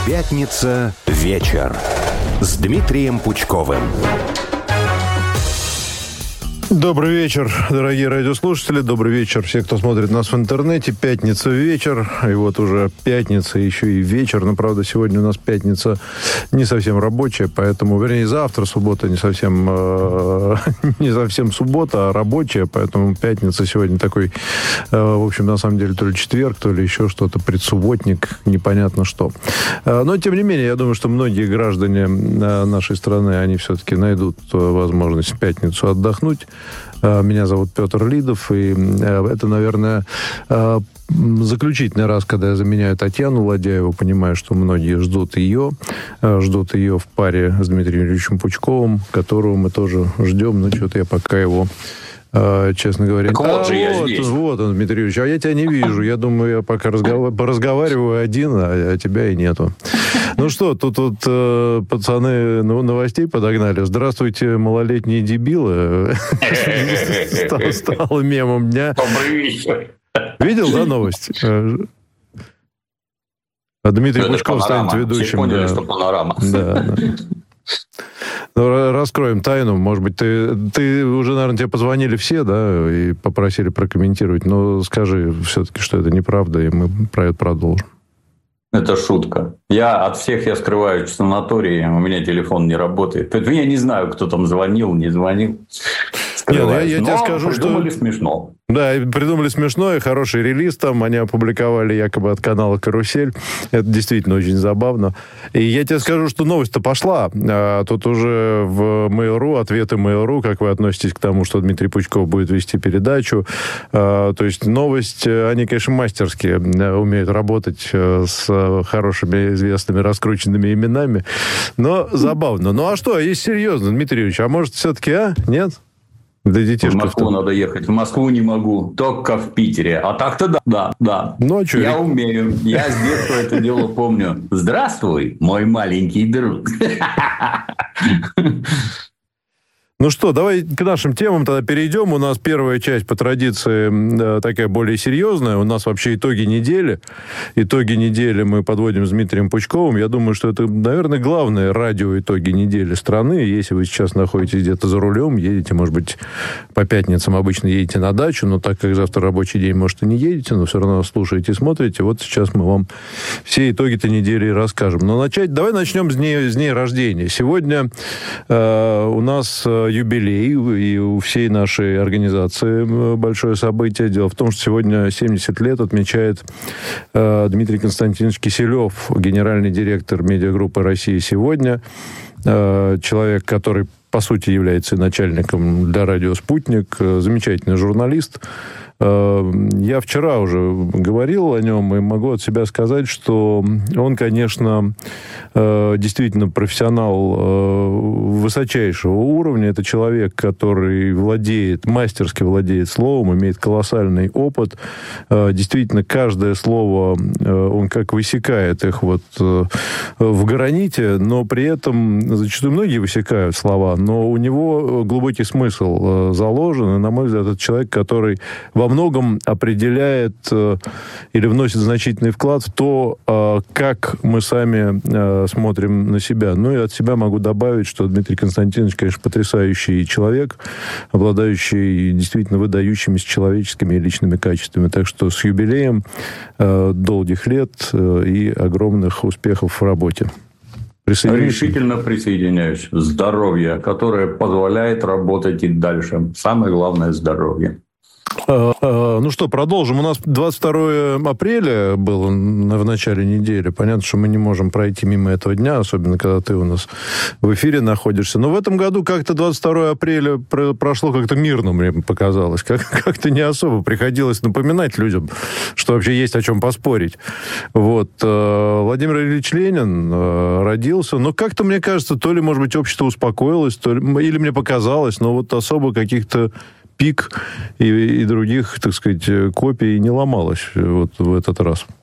Пятница вечер с Дмитрием Пучковым. Добрый вечер, дорогие радиослушатели. Добрый вечер все, кто смотрит нас в интернете. Пятница вечер. И вот уже пятница, еще и вечер. Но, правда, сегодня у нас пятница не совсем рабочая, поэтому, вернее, завтра суббота не совсем суббота, а рабочая. Поэтому пятница сегодня такой, в общем, на самом деле, то ли четверг, то ли еще что-то, предсубботник, непонятно что. Но, тем не менее, я думаю, что многие граждане нашей страны, они все-таки найдут возможность в пятницу отдохнуть. Меня зовут Петр Лидов, и это, наверное, заключительный раз, когда я заменяю Татьяну Ладяеву. Понимаю, что многие ждут ее в паре с Дмитрием Юрьевичем Пучковым, которого мы тоже ждем, но что-то я пока его... честно говоря. Так вот же я здесь. Вот он, Дмитрий Юрьевич. А я тебя не вижу. Я думаю, я пока разговариваю один, а тебя и нету. Ну что, тут пацаны новостей подогнали. Здравствуйте, малолетние дебилы. Стал мемом дня. Добрый вечер. Видел, да, новость? А Дмитрий Пучков станет ведущим. Все поняли, что панорама. Да. Ну, раскроем тайну. Может быть, ты уже, наверное, тебе позвонили все, да, и попросили прокомментировать. Но скажи все-таки, что это неправда, и мы про это продолжим. Это шутка. От всех я скрываюсь в санатории, у меня телефон не работает. Поэтому я не знаю, кто там звонил, не звонил. Нет, я тебе скажу, придумали смешно. Да, придумали смешно, и хороший релиз там. Они опубликовали якобы от канала «Карусель». Это действительно очень забавно. И я тебе скажу, что новость-то пошла. Тут уже в Mail.ru, ответы Mail.ru, как вы относитесь к тому, что Дмитрий Пучков будет вести передачу. То есть новость, они, конечно, мастерски умеют работать с хорошими, известными, раскрученными именами. Но забавно. Ну а что, есть серьезно, Дмитрий Юрьевич? А может, все-таки, нет? В Москву надо ехать. В Москву не могу. Только в Питере. А так-то да. Ну, а что? Я умею. Я с детства это дело помню. Здравствуй, мой маленький друг. Ну что, давай к нашим темам тогда перейдем. У нас первая часть по традиции такая более серьезная. У нас вообще итоги недели. Итоги недели мы подводим с Дмитрием Пучковым. Я думаю, что это, наверное, главное радио итоги недели страны. Если вы сейчас находитесь где-то за рулем, едете, может быть, по пятницам обычно едете на дачу, но так как завтра рабочий день, может, и не едете, но все равно слушаете и смотрите. Вот сейчас мы вам все итоги-то недели расскажем. Но давай начнем с дней рождения. Сегодня у нас юбилей, и у всей нашей организации большое событие. Дело в том, что сегодня 70 лет отмечает Дмитрий Константинович Киселев, генеральный директор медиагруппы «Россия сегодня». Человек, который, по сути, является начальником для радио «Спутник», замечательный журналист. Я вчера уже говорил о нем, и могу от себя сказать, что он, конечно, действительно профессионал высочайшего уровня. Это человек, который мастерски владеет словом, имеет колоссальный опыт. Действительно, каждое слово, он как высекает их вот в граните, но при этом зачастую многие высекают слова, но у него глубокий смысл заложен, и, на мой взгляд, это человек, который во многом определяет или вносит значительный вклад в то, как мы сами смотрим на себя. Ну и от себя могу добавить, что Дмитрий Константинович, конечно, потрясающий человек, обладающий действительно выдающимися человеческими и личными качествами. Так что с юбилеем долгих лет и огромных успехов в работе. Решительно присоединяюсь. Здоровье, которое позволяет работать и дальше. Самое главное – здоровье. Ну что, продолжим. У нас 22 апреля было в начале недели. Понятно, что мы не можем пройти мимо этого дня, особенно когда ты у нас в эфире находишься. Но в этом году как-то 22 апреля прошло как-то мирно, мне показалось. Как-то не особо приходилось напоминать людям, что вообще есть о чем поспорить. Вот. Владимир Ильич Ленин родился. Но как-то, мне кажется, то ли, может быть, общество успокоилось, или мне показалось, но вот особо каких-то пик и других, так сказать, копий не ломалось вот в этот раз.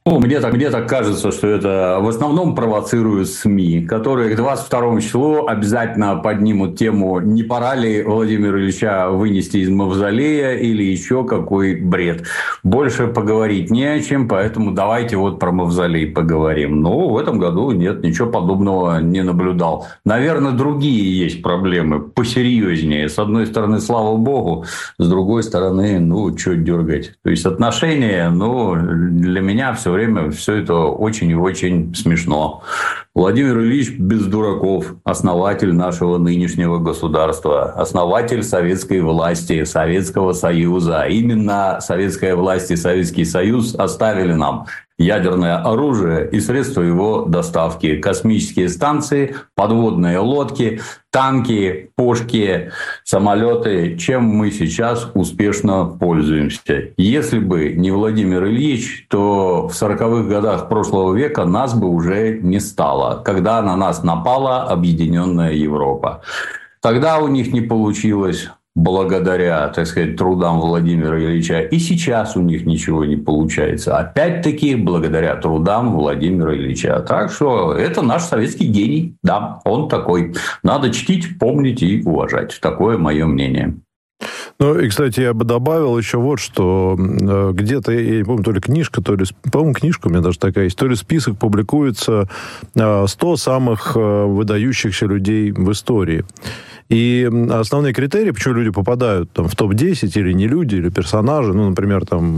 Мне так кажется, что это в основном провоцируют СМИ, которые к 22 числу обязательно поднимут тему, не пора ли Владимира Ильича вынести из мавзолея или еще какой бред. Больше поговорить не о чем, поэтому давайте вот про мавзолей поговорим. Но в этом году нет, ничего подобного не наблюдал. Наверное, другие есть проблемы посерьезнее. С одной стороны, слава богу, с другой стороны, что дергать. То есть отношения, для меня все время все это очень и очень смешно. Владимир Ильич без дураков, основатель нашего нынешнего государства, основатель советской власти, Советского Союза. Именно советская власть и Советский Союз оставили нам ядерное оружие и средства его доставки. Космические станции, подводные лодки, танки, пушки, самолеты, чем мы сейчас успешно пользуемся. Если бы не Владимир Ильич, то в 40-х годах прошлого века нас бы уже не стало, когда на нас напала объединенная Европа. Тогда у них не получилось, благодаря, так сказать, трудам Владимира Ильича. И сейчас у них ничего не получается. Опять-таки, благодаря трудам Владимира Ильича. Так что это наш советский гений. Да, он такой. Надо чтить, помнить и уважать. Такое мое мнение. И, кстати, я бы добавил еще вот, что где-то, я не помню, то ли книжка, то ли... По-моему, книжка у меня даже такая есть. То ли список публикуется 100 самых выдающихся людей в истории. И основные критерии, почему люди попадают в топ-10, или не люди, или персонажи, например,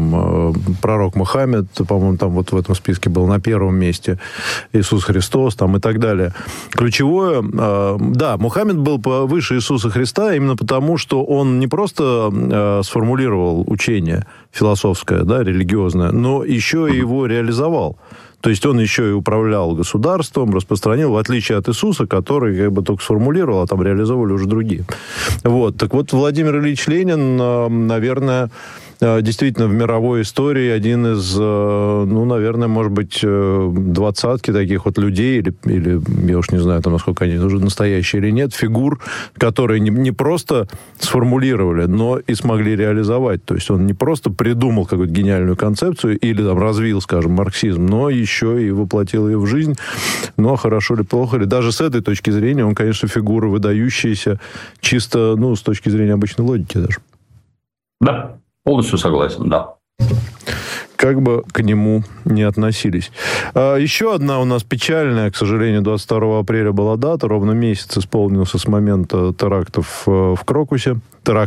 пророк Мухаммед, по-моему, там вот в этом списке был на первом месте, Иисус Христос, и так далее. Ключевое, да, Мухаммед был выше Иисуса Христа именно потому, что он не просто сформулировал учение философское, да, религиозное, но еще и его реализовал. То есть он еще и управлял государством, распространил, в отличие от Иисуса, который только сформулировал, а там реализовывали уже другие. Так вот, Владимир Ильич Ленин, наверное, действительно в мировой истории один из, наверное, может быть, 20 таких вот людей, или я уж не знаю, насколько они уже настоящие или нет, фигур, которые не просто сформулировали, но и смогли реализовать. То есть он не просто придумал какую-то гениальную концепцию или развил, скажем, марксизм, но еще и воплотил ее в жизнь. Но хорошо ли, плохо ли, даже с этой точки зрения он, конечно, фигура выдающаяся, чисто, с точки зрения обычной логики даже. Да. Полностью согласен, да. Как бы к нему не относились. Еще одна у нас печальная, к сожалению, 22 апреля была дата, ровно месяц исполнился с момента теракта в Крокусе.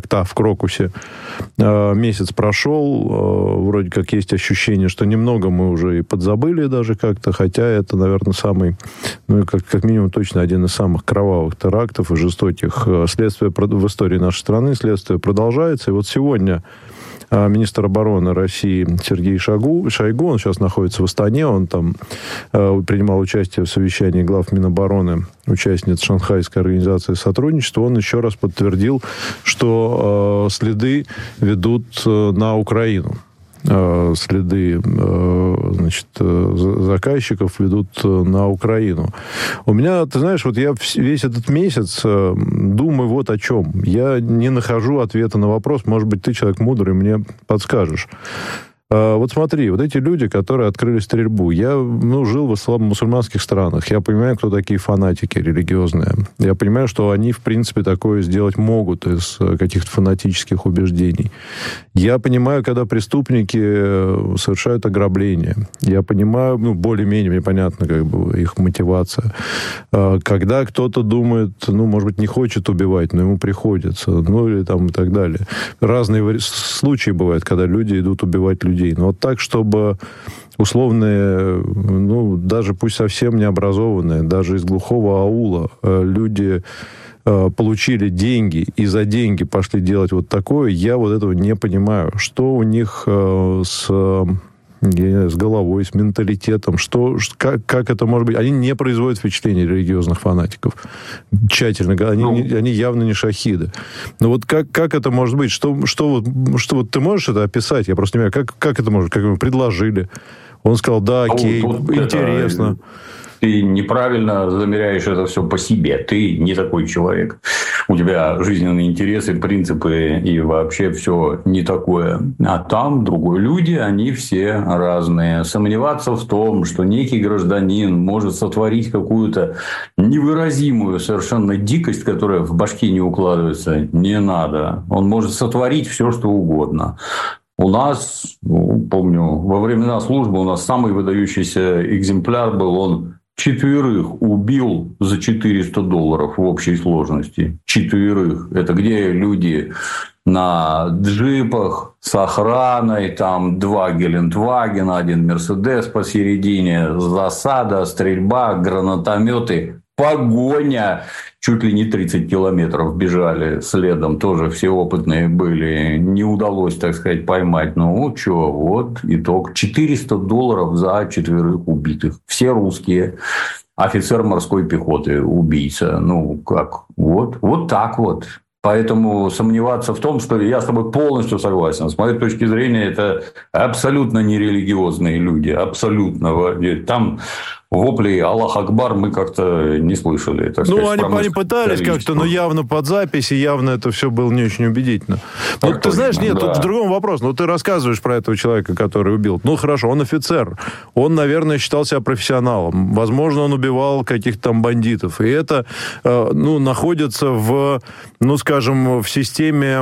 Месяц прошел, вроде как есть ощущение, что немного мы уже и подзабыли даже как-то, хотя это, наверное, самый, как минимум точно один из самых кровавых терактов и жестоких. Следствие в истории нашей страны, следствие продолжается. И вот сегодня министр обороны России Сергей Шойгу, он сейчас находится в Астане, он там принимал участие в совещании глав Минобороны, участниц Шанхайской организации сотрудничества, он еще раз подтвердил, что следы ведут на Украину. Следы, заказчиков ведут на Украину. У меня, ты знаешь, я весь этот месяц думаю вот о чем. Я не нахожу ответа на вопрос. Может быть, ты человек мудрый, мне подскажешь. Вот смотри, вот эти люди, которые открыли стрельбу, я жил в исламо-мусульманских странах, я понимаю, кто такие фанатики религиозные. Я понимаю, что они, в принципе, такое сделать могут из каких-то фанатических убеждений. Я понимаю, когда преступники совершают ограбление. Я понимаю, более-менее мне понятно, их мотивация. Когда кто-то думает, может быть, не хочет убивать, но ему приходится, или там и так далее. Разные случаи бывают, когда люди идут убивать людей. Но вот так, чтобы условные, даже пусть совсем необразованные, даже из глухого аула люди получили деньги и за деньги пошли делать вот такое, я вот этого не понимаю. Что у них с головой, с менталитетом, как это может быть? Они не производят впечатление религиозных фанатиков. Тщательно. Они явно не шахиды. Но вот как это может быть? Что ты можешь это описать? Я просто не понимаю, как это может? Как ему предложили? Он сказал, да, окей, интересно. Ты неправильно замеряешь это все по себе. Ты не такой человек. У тебя жизненные интересы, принципы и вообще все не такое. А там другие люди, они все разные. Сомневаться в том, что некий гражданин может сотворить какую-то невыразимую совершенно дикость, которая в башке не укладывается, не надо. Он может сотворить все, что угодно. У нас, помню, во времена службы у нас самый выдающийся экземпляр был, он 4 убил за $400 в общей сложности. 4. Это где люди на джипах с охраной, там 2 Гелендвагена, 1 Мерседес посередине, засада, стрельба, гранатометы, погоня. Чуть ли не 30 километров бежали следом, тоже все опытные были. Не удалось, так сказать, поймать. Ну, что, вот итог. $400 за 4 убитых. Все русские. Офицер морской пехоты, убийца. Ну, как? Вот так вот. Поэтому сомневаться в том, что я с тобой полностью согласен. С моей точки зрения, это абсолютно нерелигиозные люди. Абсолютно. Там воплей «Аллах Акбар» мы как-то не слышали. Так сказать, они пытались как-то, но явно под запись, и явно это все было не очень убедительно. Но ты знаешь, нет, тут в другом вопрос. Ну, ты рассказываешь про этого человека, который убил. Ну, хорошо, он офицер. Он, наверное, считал себя профессионалом. Возможно, он убивал каких-то там бандитов. И это, находится в, в системе,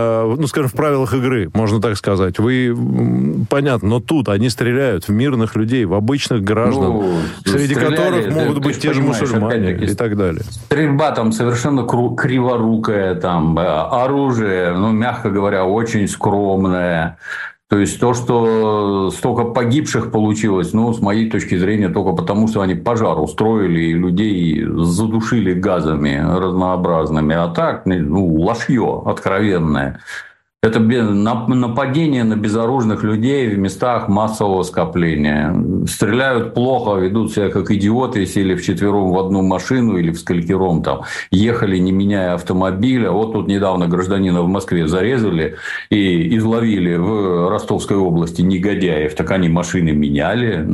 в правилах игры, можно так сказать. Понятно, но тут они стреляют в мирных людей, в обычных граждан. Среди которых могут быть те же мусульмане и так далее. Стрельба там совершенно криворукая, там оружие, мягко говоря, очень скромное. То есть то, что столько погибших получилось, с моей точки зрения, только потому, что они пожар устроили и людей задушили газами разнообразными. А так, ложье откровенное. Это нападение на безоружных людей в местах массового скопления. Стреляют плохо, ведут себя как идиоты, сели вчетвером в одну машину или всколькером там ехали, не меняя автомобиля. Вот тут недавно гражданина в Москве зарезали и изловили в Ростовской области негодяев. Так они машины меняли.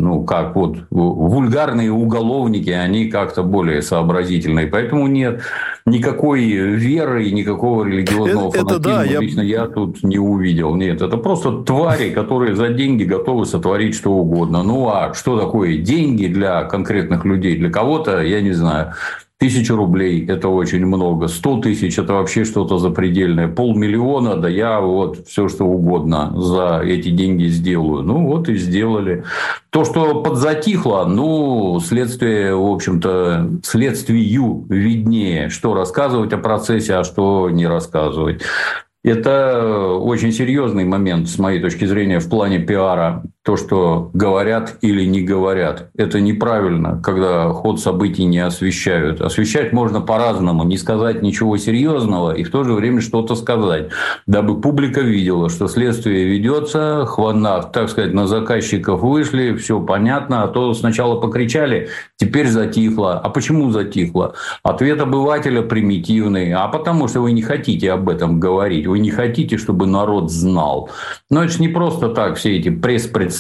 Вульгарные уголовники, они как-то более сообразительные. Поэтому нет никакой веры и никакого религиозного фанатизма. Лично я тут не увидел. Нет, это просто твари, которые за деньги готовы сотворить что угодно. А что такое деньги для конкретных людей? Для кого-то, я не знаю, 1000 рублей – это очень много. 100 тысяч – это вообще что-то запредельное. 500 000, да я все что угодно за эти деньги сделаю. И сделали. То, что подзатихло, следствие, в общем-то, следствию виднее, что рассказывать о процессе, а что не рассказывать. Это очень серьезный момент, с моей точки зрения, в плане пиара. То, что говорят или не говорят. Это неправильно, когда ход событий не освещают. Освещать можно по-разному. Не сказать ничего серьезного и в то же время что-то сказать. Дабы публика видела, что следствие ведется, так сказать, на заказчиков вышли, все понятно. А то сначала покричали, теперь затихло. А почему затихло? Ответ обывателя примитивный. А потому что вы не хотите об этом говорить. Вы не хотите, чтобы народ знал. Но это же не просто так все эти пресс-представители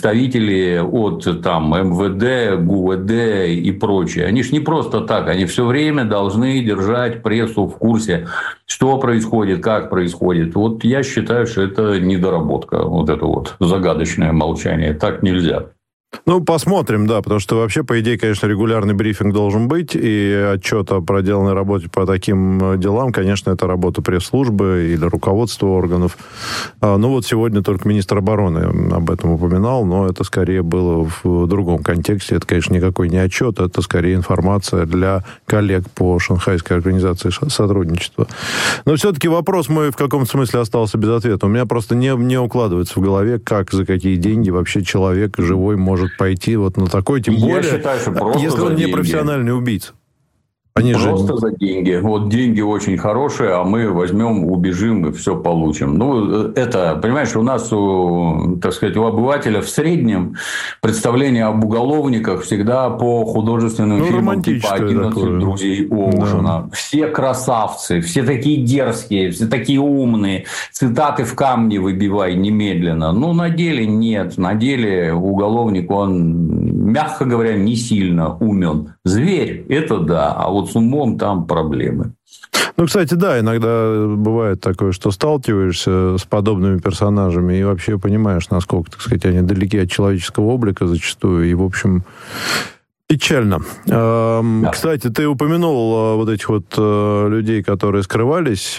от МВД, ГУВД и прочее. Они же не просто так. Они все время должны держать прессу в курсе, что происходит, как происходит. Я считаю, что это недоработка. Это загадочное молчание. Так нельзя. Посмотрим, да, потому что вообще, по идее, конечно, регулярный брифинг должен быть, и отчет о проделанной работе по таким делам, конечно, это работа пресс-службы или руководства органов. Сегодня только министр обороны об этом упоминал, но это скорее было в другом контексте. Это, конечно, никакой не отчет, это скорее информация для коллег по Шанхайской организации сотрудничества. Но все-таки вопрос мой в каком-то смысле остался без ответа. У меня просто не укладывается в голове, как, за какие деньги вообще человек живой может пойти на такой, тем более, считаю, если он не профессиональный убийца. Они просто за деньги. Деньги очень хорошие, а мы возьмем, убежим и все получим. Понимаешь, у нас, так сказать, у обывателя в среднем представление об уголовниках всегда по художественным фильмам типа «11 друзей Оушена». Да. Все красавцы, все такие дерзкие, все такие умные. Цитаты в камни выбивай немедленно. На деле нет. На деле уголовник, он мягко говоря, не сильно умен. Зверь – это да, а вот с умом там проблемы. Ну, кстати, да, иногда бывает такое, что сталкиваешься с подобными персонажами и вообще понимаешь, насколько, так сказать, они далеки от человеческого облика зачастую. И, в общем, печально. Да. Кстати, ты упомянул вот этих вот людей, которые скрывались.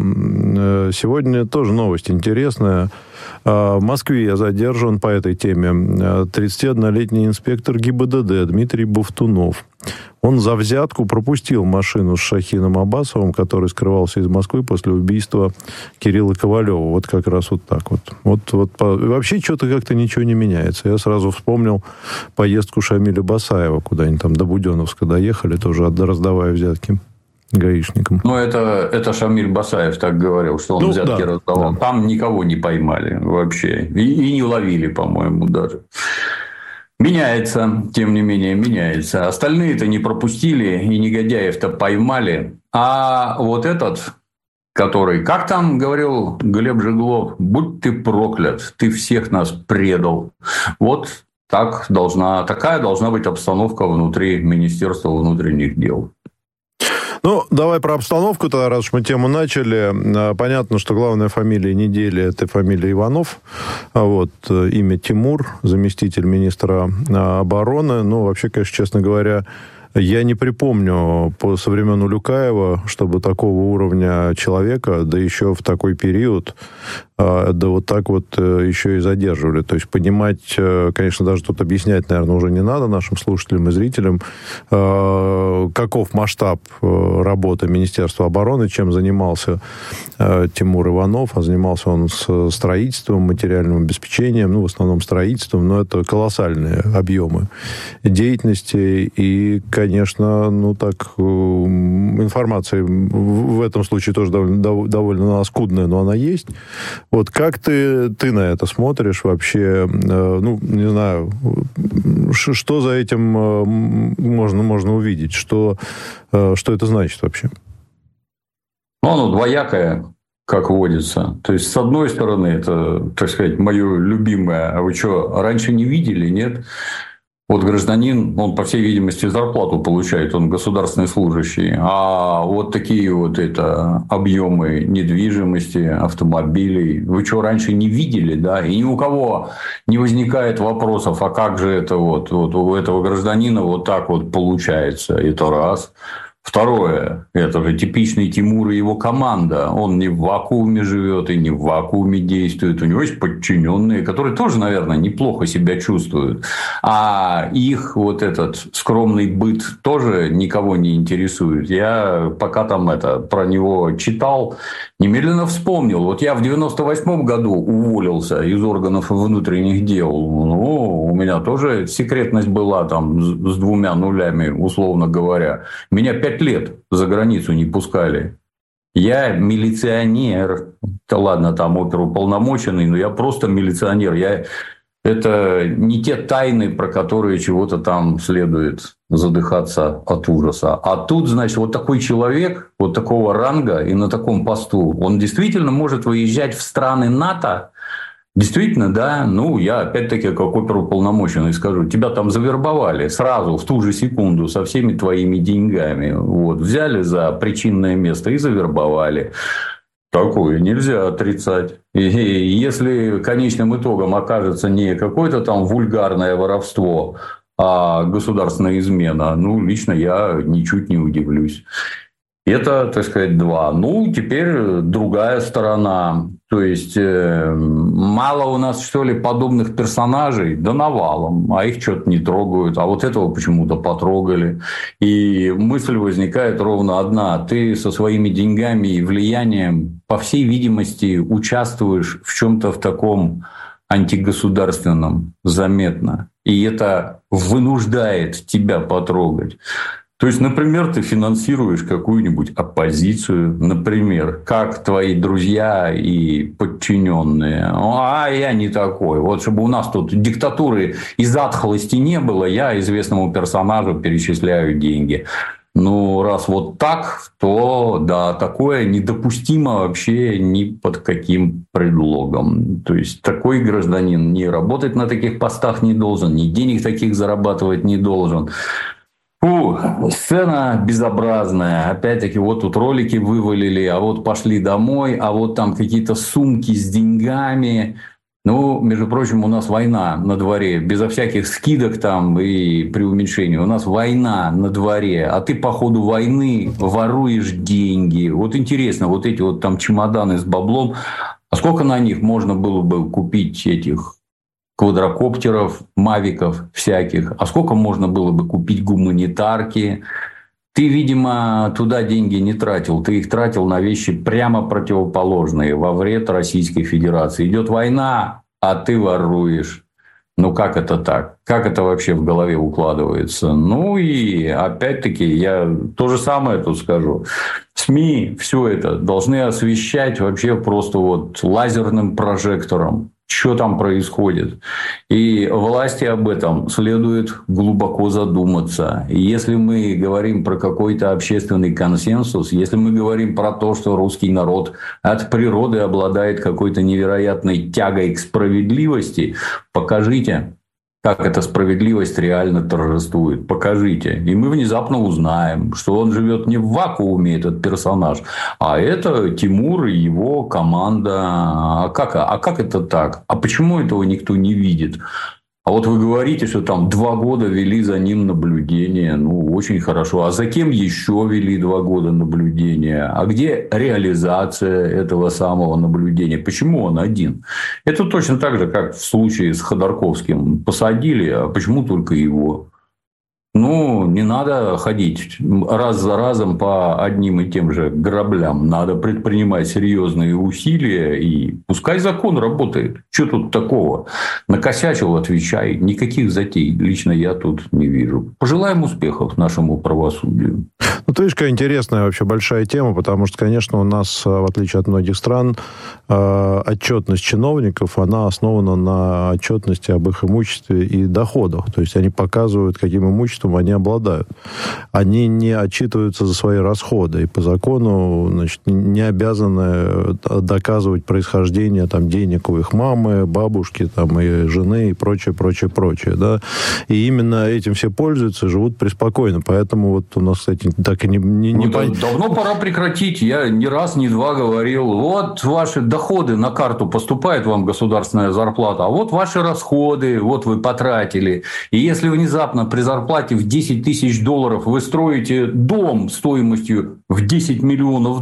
Сегодня тоже новость интересная. В Москве задержан по этой теме 31-летний инспектор ГИБДД Дмитрий Бовтунов. Он за взятку пропустил машину с Шахином Аббасовым, который скрывался из Москвы после убийства Кирилла Ковалева. Вот как раз вот так вот. Вообще что-то как-то ничего не меняется. Я сразу вспомнил поездку Шамиля Басаева, куда они там до Буденновска доехали, тоже раздавая взятки гаишникам. Ну, это Шамиль Басаев так говорил, что он взятки раздавал. Да. Там никого не поймали вообще. И не ловили, по-моему, даже. Меняется, тем не менее, меняется. Остальные-то не пропустили, и негодяев-то поймали. А вот этот, который, как там говорил Глеб Жиглов, будь ты проклят, ты всех нас предал. Вот такая должна быть обстановка внутри Министерства внутренних дел. Ну, давай про обстановку тогда, раз уж мы тему начали. Понятно, что главная фамилия недели – это фамилия Иванов. Вот, имя Тимур, заместитель министра обороны. Ну, вообще, конечно, честно говоря, я не припомню со времен Улюкаева, чтобы такого уровня человека, да еще в такой период, да вот так вот еще и задерживали. То есть понимать, конечно, даже тут объяснять, наверное, уже не надо нашим слушателям и зрителям, каков масштаб работы Министерства обороны, чем занимался Тимур Иванов. А занимался он с строительством, материальным обеспечением, ну, в основном строительством, но это колоссальные объемы деятельности. И, конечно, ну так, информация в этом случае тоже довольно скудная, но она есть. Вот как ты на это смотришь вообще? Ну, не знаю, что за этим можно увидеть? Что это значит вообще? Ну, оно двоякое, как водится. То есть, с одной стороны, это, так сказать, мое любимое. А вы что, раньше не видели, нет? Вот гражданин, он, по всей видимости, зарплату получает, он государственный служащий. А вот такие вот объемы недвижимости, автомобилей, вы что, раньше не видели, да? И ни у кого не возникает вопросов, а как же это вот у этого гражданина вот так вот получается? Это раз. Второе, это же типичный Тимур и его команда. Он не в вакууме живет и не в вакууме действует. У него есть подчиненные, которые тоже, наверное, неплохо себя чувствуют. А их вот этот скромный быт тоже никого не интересует. Я пока там про него читал, немедленно вспомнил. Вот я в 98 году уволился из органов внутренних дел. Ну, у меня тоже секретность была там с 2 нулями, условно говоря. Меня 5 лет за границу не пускали. Я милиционер. Да ладно, там оперуполномоченный, но я просто милиционер. Это не те тайны, про которые чего-то там следует задыхаться от ужаса. А тут, значит, вот такой человек, вот такого ранга и на таком посту, он действительно может выезжать в страны НАТО. Действительно, да. Ну, я опять-таки как оперуполномоченный скажу, тебя там завербовали сразу, в ту же секунду, со всеми твоими деньгами. Вот, взяли за причинное место и завербовали. Такое нельзя отрицать. И если конечным итогом окажется не какое-то там вульгарное воровство, а государственная измена, ну, лично я ничуть не удивлюсь. Это, так сказать, 2. Ну, теперь другая сторона. То есть, мало у нас, что ли, подобных персонажей? Да навалом. А их что-то не трогают. А вот этого почему-то потрогали. И мысль возникает ровно одна. Ты со своими деньгами и влиянием, по всей видимости, участвуешь в чем-то в таком антигосударственном заметно. И это вынуждает тебя потрогать. То есть, например, ты финансируешь какую-нибудь оппозицию, например, как твои друзья и подчиненные. А я не такой. Вот чтобы у нас тут диктатуры и затхлости не было, я известному персонажу перечисляю деньги. Ну, раз вот так, то да, такое недопустимо вообще ни под каким предлогом. То есть такой гражданин не работать на таких постах не должен, ни денег таких зарабатывать не должен. Сцена безобразная. Опять-таки, вот тут ролики вывалили, а вот пошли домой, а вот там какие-то сумки с деньгами. Ну, между прочим, у нас война на дворе, безо всяких скидок там и преуменьшений. У нас война на дворе, а ты по ходу войны воруешь деньги. Вот интересно, вот эти вот там чемоданы с баблом, а сколько на них можно было бы купить этих квадрокоптеров, мавиков всяких, а сколько можно было бы купить гуманитарки? Ты, видимо, туда деньги не тратил, ты их тратил на вещи прямо противоположные, во вред Российской Федерации. Идет война, а ты воруешь. Ну, как это так? Как это вообще в голове укладывается? Ну, и опять-таки, я то же самое тут скажу. СМИ все это должны освещать вообще просто вот лазерным прожектором. Что там происходит. И власти об этом следует глубоко задуматься. И если мы говорим про какой-то общественный консенсус, если мы говорим про то, что русский народ от природы обладает какой-то невероятной тягой к справедливости, покажите, как эта справедливость реально торжествует. Покажите. И мы внезапно узнаем, что он живет не в вакууме, этот персонаж, а это Тимур и его команда. А как это так? А почему этого никто не видит? А вот вы говорите, что там 2 года вели за ним наблюдение. Ну, очень хорошо. А за кем еще вели 2 года наблюдения? А где реализация этого самого наблюдения? Почему он один? Это точно так же, как в случае с Ходорковским. Посадили, а почему только его? Ну, не надо ходить раз за разом по одним и тем же граблям. Надо предпринимать серьезные усилия, и пускай закон работает. Что тут такого? Накосячил — отвечай. Никаких затей лично я тут не вижу. Пожелаем успехов нашему правосудию. Ну, ты видишь, какая интересная вообще большая тема, потому что, конечно, у нас, в отличие от многих стран, отчетность чиновников, она основана на отчетности об их имуществе и доходах. То есть, они показывают, каким имуществом они обладают. Они не отчитываются за свои расходы. И по закону, значит, не обязаны доказывать происхождение там, денег у их мамы, бабушки там, и жены, и прочее, прочее, прочее. Да? И именно этим все пользуются, живут преспокойно. Поэтому вот у нас, кстати, так и не давно пора прекратить. Я ни раз, ни два говорил, вот ваши доходы на карту поступает вам государственная зарплата, а вот ваши расходы, вот вы потратили. И если внезапно при зарплате в $10 тысяч вы строите дом стоимостью в $10 миллионов,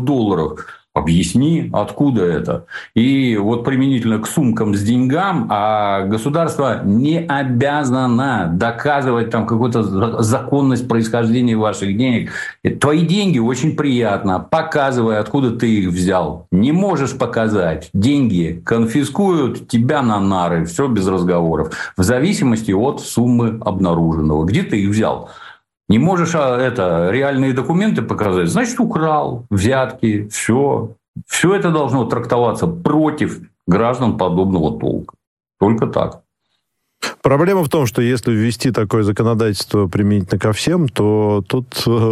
объясни, откуда это. И вот применительно к сумкам с деньгам, а государство не обязано доказывать там какую-то законность происхождения ваших денег. Твои деньги очень приятно. Показывай, откуда ты их взял. Не можешь показать. Деньги конфискуют тебя на нары. Все без разговоров. В зависимости от суммы обнаруженного. Где ты их взял? Не можешь реальные документы показать, значит, украл, взятки, все. Все это должно трактоваться против граждан подобного толка. Только так. Проблема в том, что если ввести такое законодательство применительно ко всем, то тут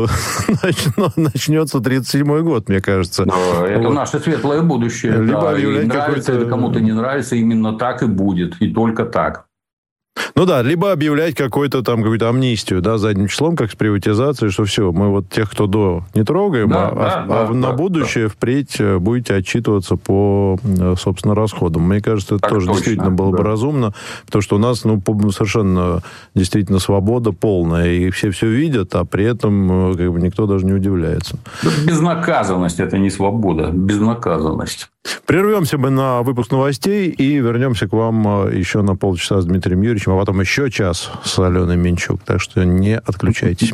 начнется 37-й год, мне кажется. Это наше светлое будущее. Либо объявлять нравится или кому-то не нравится, именно так и будет. И только так. Ну да, либо объявлять какую-то амнистию, да, задним числом, как с приватизацией, что все, мы вот тех, кто до, не трогаем, на будущее впредь будете отчитываться по, собственно, расходам. Мне кажется, это так тоже точно, действительно было бы разумно, потому что у нас совершенно действительно свобода полная, и все видят, а при этом никто даже не удивляется. Безнаказанность – это не свобода, безнаказанность. Прервемся мы на выпуск новостей и вернемся к вам еще на полчаса с Дмитрием Юрьевичем, а потом еще час с Аленой Минчук. Так что не отключайтесь.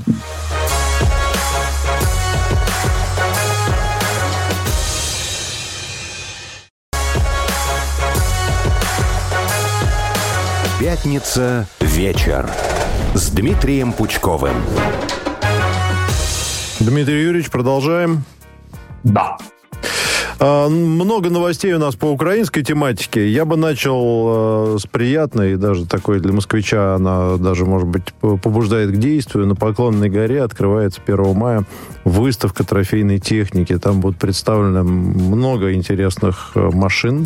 Пятница. Вечер. С Дмитрием Пучковым. Дмитрий Юрьевич, продолжаем? Да. Много новостей у нас по украинской тематике. Я бы начал с приятной, даже такой для москвича она даже, может быть, побуждает к действию. На Поклонной горе открывается 1 мая выставка трофейной техники. Там будут представлены много интересных машин.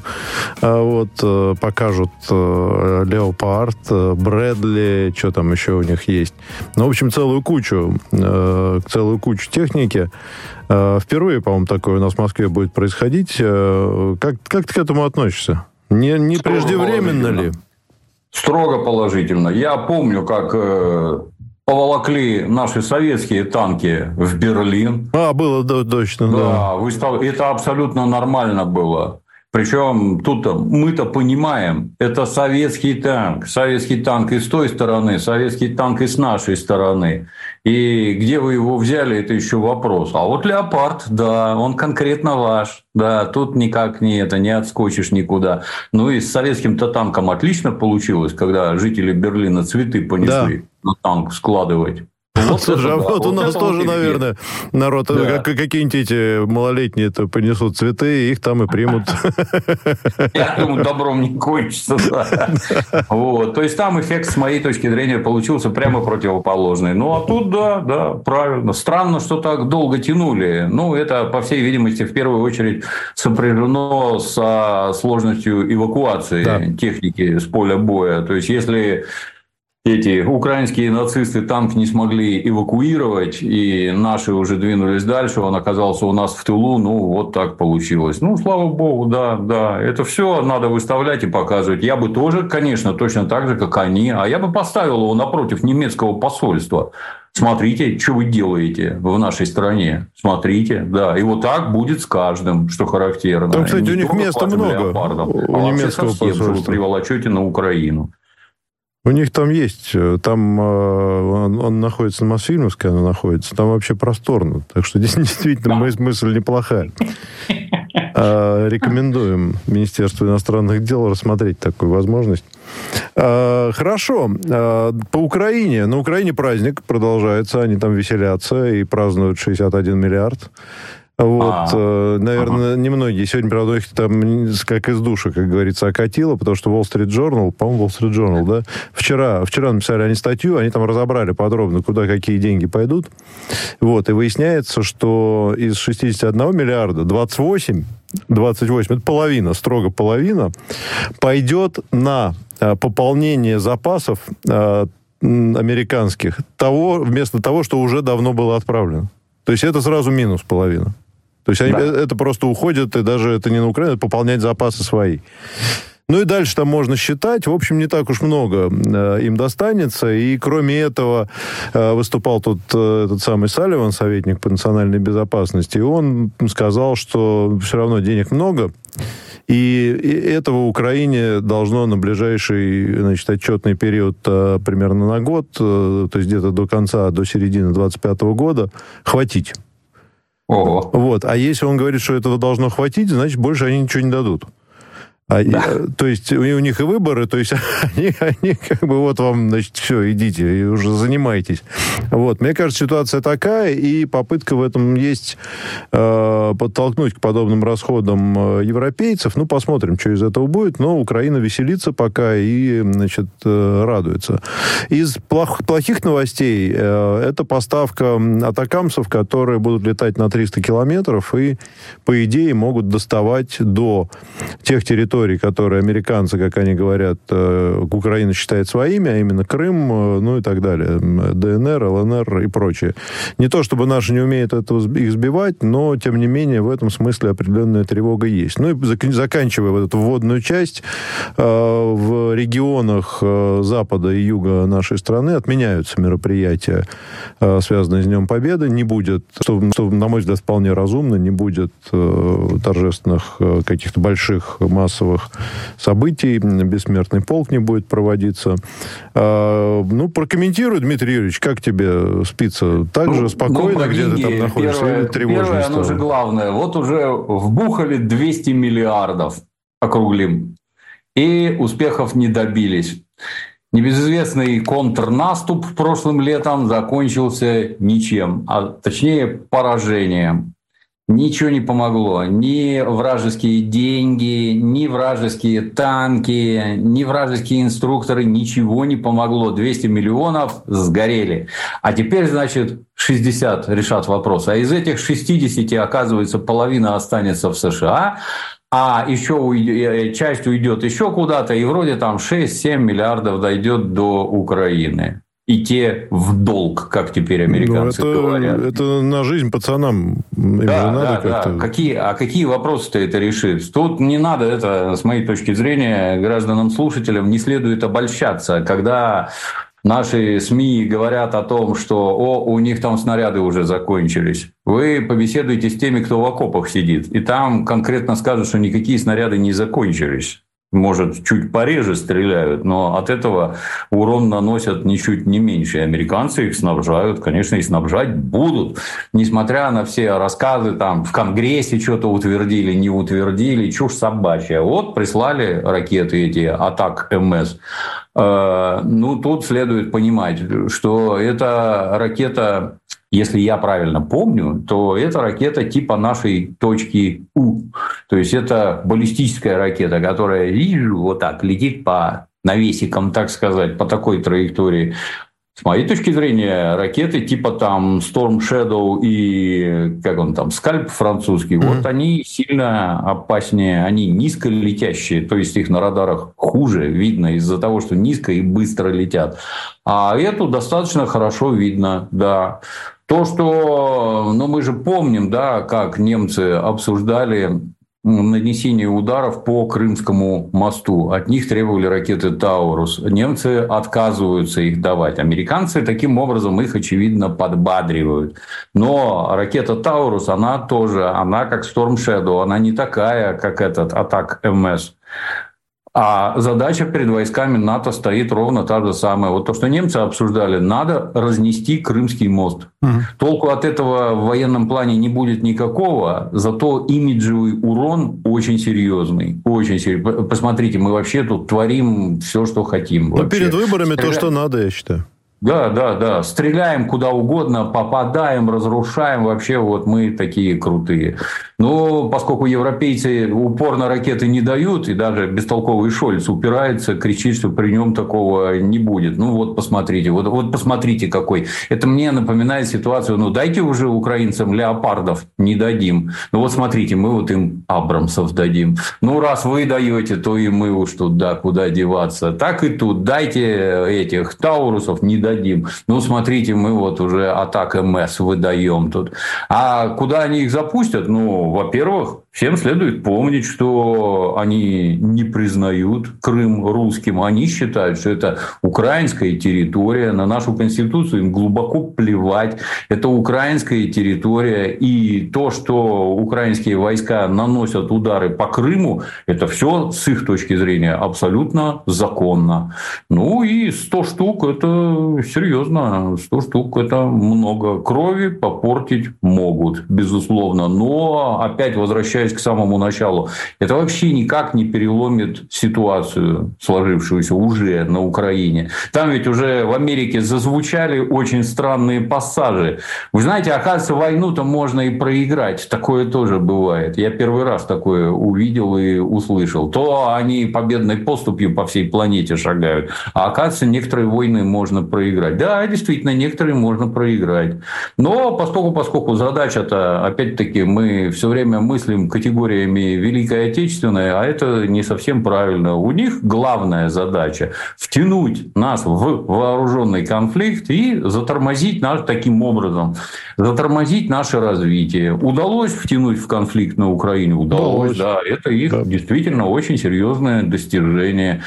Покажут Леопард, Брэдли, что там еще у них есть. Ну, в общем, целую кучу техники. Впервые, по-моему, такое у нас в Москве будет происходить. Как ты к этому относишься? Не преждевременно ли? Строго положительно. Я помню, как поволокли наши советские танки в Берлин. Было точно, да. Это абсолютно нормально было. Причем тут мы-то понимаем, это советский танк и с той стороны, советский танк и с нашей стороны. И где вы его взяли, это еще вопрос. А вот Леопард, да, он конкретно ваш. Да, тут никак не отскочишь никуда. Ну и с советским-то танком отлично получилось, когда жители Берлина цветы понесли на танк складывать. Слушай, у нас тоже, наверное, народ, какие-нибудь эти малолетние-то понесут цветы, их там и примут. Я думаю, добром не кончится. То есть там эффект, с моей точки зрения, получился прямо противоположный. Ну, а тут, да, правильно. Странно, что так долго тянули. Ну, это, по всей видимости, в первую очередь сопряжено со сложностью эвакуации техники с поля боя. То есть, если эти украинские нацисты танк не смогли эвакуировать, и наши уже двинулись дальше, он оказался у нас в тылу, вот так получилось. Слава богу, да, это все надо выставлять и показывать. Я бы тоже, конечно, точно так же, как они, а я бы поставил его напротив немецкого посольства. Смотрите, что вы делаете в нашей стране. Смотрите, да. И вот так будет с каждым, что характерно. Там, кстати, у них места много. У немецкого посольства. Вы приволочете на Украину. У них там есть, там он находится на Мосфильмовской, она находится, там вообще просторно, так что здесь действительно мысль неплохая. Рекомендуем Министерству иностранных дел рассмотреть такую возможность. Хорошо, по Украине. На Украине праздник продолжается, они там веселятся и празднуют 61 миллиард. Наверное, немногие. Сегодня, правда, их там как из душа, как говорится, окатило, потому что Wall Street Journal, по-моему, Wall Street Journal, да, вчера написали они статью, они там разобрали подробно, куда какие деньги пойдут. И выясняется, что из 61 миллиарда 28, это половина, строго половина, пойдет на пополнение запасов американских вместо того, что уже давно было отправлено. То есть это сразу минус половина. То есть это просто уходит, и даже это не на Украину, это пополнять запасы свои. Ну и дальше там можно считать. В общем, не так уж много им достанется. И кроме этого выступал тут этот самый Салливан, советник по национальной безопасности, и он сказал, что все равно денег много, и этого Украине должно на ближайший, отчетный период примерно на год, то есть где-то до середины 2025 года, хватить. Ого. А если он говорит, что этого должно хватить, значит, больше они ничего не дадут. То есть у них и выборы, то есть они как бы вам, все, идите и уже занимайтесь. Мне кажется, ситуация такая, и попытка в этом есть подтолкнуть к подобным расходам европейцев. посмотрим, что из этого будет, но Украина веселится пока и, радуется. Из плохих новостей это поставка атакамсов, которые будут летать на 300 километров и, по идее, могут доставать до тех территорий, которые американцы, как они говорят, Украина считает своими, а именно Крым, и так далее. ДНР, ЛНР и прочее. Не то, чтобы наши не умеют их сбивать, но, тем не менее, в этом смысле определенная тревога есть. И заканчивая эту вводную часть, в регионах запада и юга нашей страны отменяются мероприятия, связанные с Днем Победы. Не будет, что, на мой взгляд, вполне разумно, не будет торжественных каких-то больших массовых событий, бессмертный полк не будет проводиться. Прокомментируй, Дмитрий Юрьевич, как тебе спится? Так же спокойно, где ты там находишься? Или тревожно первое, стало? оно же главное. Уже вбухали 200 миллиардов, округлим, и успехов не добились. Небезызвестный контрнаступ прошлым летом закончился ничем, а точнее поражением. Ничего не помогло. Ни вражеские деньги, ни вражеские танки, ни вражеские инструкторы. Ничего не помогло. 200 миллионов сгорели. А теперь, значит, 60 решат вопрос. А из этих 60, оказывается, половина останется в США, а еще часть уйдет еще куда-то, и вроде там 6-7 миллиардов дойдет до Украины. И те в долг, как теперь американцы говорят. Это на жизнь пацанам. Да. Какие вопросы-то это решит? Тут не надо это, с моей точки зрения, гражданам-слушателям не следует обольщаться, когда наши СМИ говорят о том, что у них там снаряды уже закончились. Вы побеседуете с теми, кто в окопах сидит, и там конкретно скажут, что никакие снаряды не закончились. Может, чуть пореже стреляют, но от этого урон наносят ничуть не меньше. И американцы их снабжают, конечно, и снабжать будут. Несмотря на все рассказы, там в Конгрессе что-то утвердили, не утвердили, чушь собачья. Вот прислали ракеты эти, атак МС. Тут следует понимать, что эта ракета, если я правильно помню, то это ракета типа нашей точки У. То есть это баллистическая ракета, которая вот так летит по навесикам, так сказать, по такой траектории. С моей точки зрения, ракеты типа там Storm Shadow и Скальп французский, вот они сильно опаснее, они низколетящие, то есть их на радарах хуже видно из-за того, что низко и быстро летят. А эту достаточно хорошо видно, да. То, что, мы же помним, да, как немцы обсуждали нанесение ударов по Крымскому мосту. От них требовали ракеты «Таурус». Немцы отказываются их давать. Американцы таким образом их, очевидно, подбадривают. Но ракета «Таурус», она как Storm Shadow, она не такая, как этот атак МС. А задача перед войсками НАТО стоит ровно та же самая. Вот то, что немцы обсуждали, надо разнести Крымский мост. Толку от этого в военном плане не будет никакого, зато имиджевый урон очень серьезный. Очень серьезный. Посмотрите, мы вообще тут творим все, что хотим. Но перед выборами то, что надо, я считаю. Да. Стреляем куда угодно, попадаем, разрушаем. Вообще вот мы такие крутые. Но поскольку европейцы упорно ракеты не дают, и даже бестолковый Шольц упирается, кричит, что при нем такого не будет. Посмотрите. Вот посмотрите какой. Это мне напоминает ситуацию. Дайте уже украинцам леопардов. Не дадим. Смотрите, мы им Абрамсов дадим. Раз вы даете, то и мы уж тут, куда деваться. Так и тут. Дайте этих Таурусов, не дадим. Смотрите, мы уже атак МС выдаем тут. А куда они их запустят? Во-первых, всем следует помнить, что они не признают Крым русским. Они считают, что это украинская территория. На нашу конституцию им глубоко плевать. Это украинская территория. И то, что украинские войска наносят удары по Крыму, это все с их точки зрения абсолютно законно. И 100 штук – это серьезно. 100 штук – это много. Крови попортить могут, безусловно. Но, опять возвращаясь к самому началу, это вообще никак не переломит ситуацию, сложившуюся уже на Украине. Там ведь уже в Америке зазвучали очень странные пассажи. Вы знаете, оказывается, войну-то можно и проиграть. Такое тоже бывает. Я первый раз такое увидел и услышал. То они победной поступью по всей планете шагают. А оказывается, некоторые войны можно проиграть. Да, действительно, некоторые можно проиграть. Но поскольку задача-то, опять-таки, мы все время мыслим категориями Великой Отечественной, а это не совсем правильно. У них главная задача – втянуть нас в вооруженный конфликт и затормозить таким образом, затормозить наше развитие. Удалось втянуть в конфликт на Украине? Удалось, да. Это их действительно очень серьезное достижение.